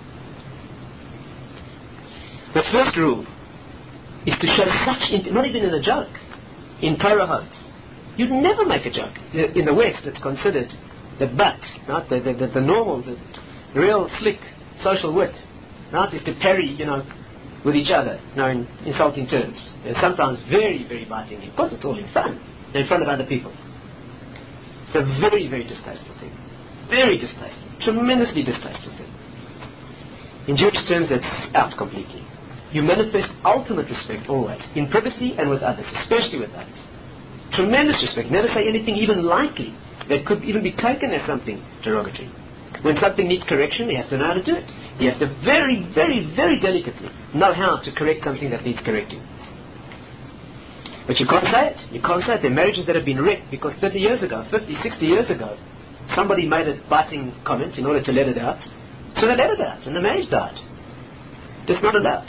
The first rule is to show such, int- not even in a joke, in Torah homes. You'd never make a joke. In the West, it's considered the butt, right? the, the, the, the normal, the, the real slick social wit, right? Is to parry, you know, with each other, you know, in insulting terms. And sometimes very, very bitingly. Of course, it's all in fun, in front of other people. It's a very, very distasteful thing. Very distasteful. Tremendously distasteful thing. In Jewish terms, that's out completely. You manifest ultimate respect always, in privacy and with others, especially with others. Tremendous respect. Never say anything even lightly that could even be taken as something derogatory. When something needs correction, you have to know how to do it. You have to very, very, very delicately know how to correct something that needs correcting. But you can't say it. You can't say it. There are marriages that have been wrecked because thirty years ago, fifty, sixty years ago, somebody made a biting comment in order to let it out. So they let it out, and the marriage died. That's not allowed.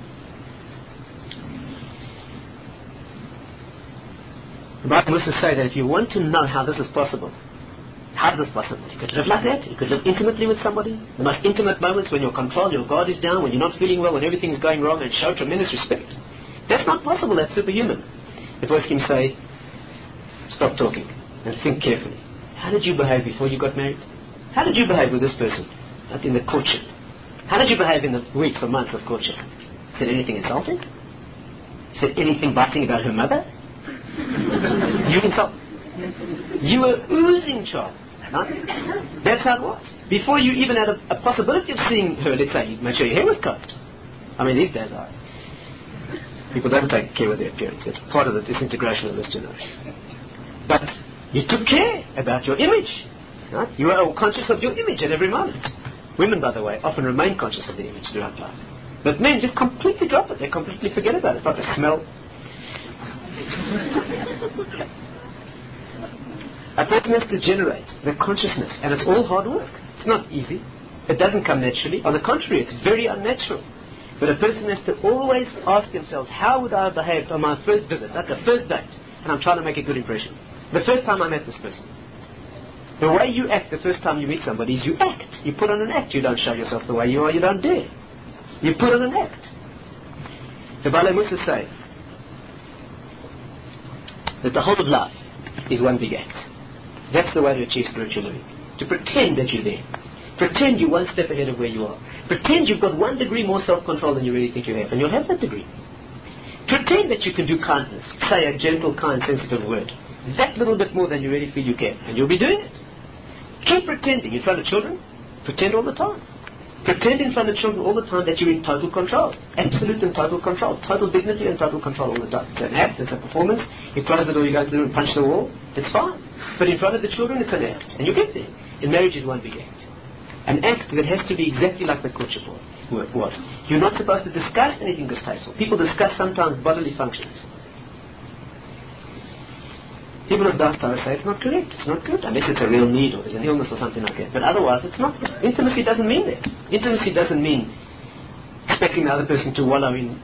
The Bible used to say that if you want to know how this is possible, how is this possible? You could live like that. You could live intimately with somebody. The most intimate moments when your control, your guard is down, when you're not feeling well, when everything is going wrong, and show tremendous respect. That's not possible. That's superhuman. It was him say, stop talking and think carefully. How did you behave before you got married? How did you behave with this person in the courtship? How did you behave in the weeks or months of courtship? Said anything insulting? Said anything biting about her mother? You insult. You were oozing charm. Right? That's how it was. Before you even had a, a possibility of seeing her, let's say, you made sure your hair was combed. I mean, these days are. People don't take care of their appearance. It's part of the disintegration of this generation. But you took care about your image. Right? You were conscious of your image at every moment. Women, by the way, often remain conscious of their image throughout life. But men just completely drop it. They completely forget about it. It's like a smell. A person has to generate the consciousness, and it's all hard work. It's not easy. It doesn't come naturally. On the contrary, it's very unnatural. But a person has to always ask themselves, how would I have behaved on my first visit, at the first date, and I'm trying to make a good impression? The first time I met this person. The way you act the first time you meet somebody is you act. You put on an act. You don't show yourself the way you are. You don't dare. You put on an act. The Bala Musa say that the whole of life is one big act. That's the way to achieve spiritual living. To pretend that you're there. Pretend you're one step ahead of where you are. Pretend you've got one degree more self-control than you really think you have, and you'll have that degree. Pretend that you can do kindness. Say a gentle, kind, sensitive word. That little bit more than you really feel you can, and you'll be doing it. Keep pretending in front of children. Pretend all the time. Pretend in front of children all the time that you're in total control. Absolute and total control. Total dignity and total control all the time. It's an act, it's a performance. You close the door, you go through and punch the wall. It's fine. But in front of the children, it's an act. And you get there. In marriage is one big act. An act that has to be exactly like the courtship was. You're not supposed to discuss anything distasteful. People discuss sometimes bodily functions. People of Das Torah say it's not correct, it's not good, unless it's a real need or there's an illness or something like that. But otherwise, it's not. Intimacy doesn't mean that. Intimacy doesn't mean expecting the other person to wallow in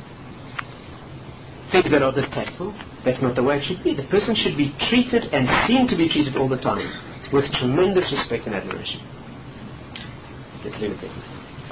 things that are distasteful. That's not the way it should be. The person should be treated and seen to be treated all the time with tremendous respect and admiration. Let's leave it there.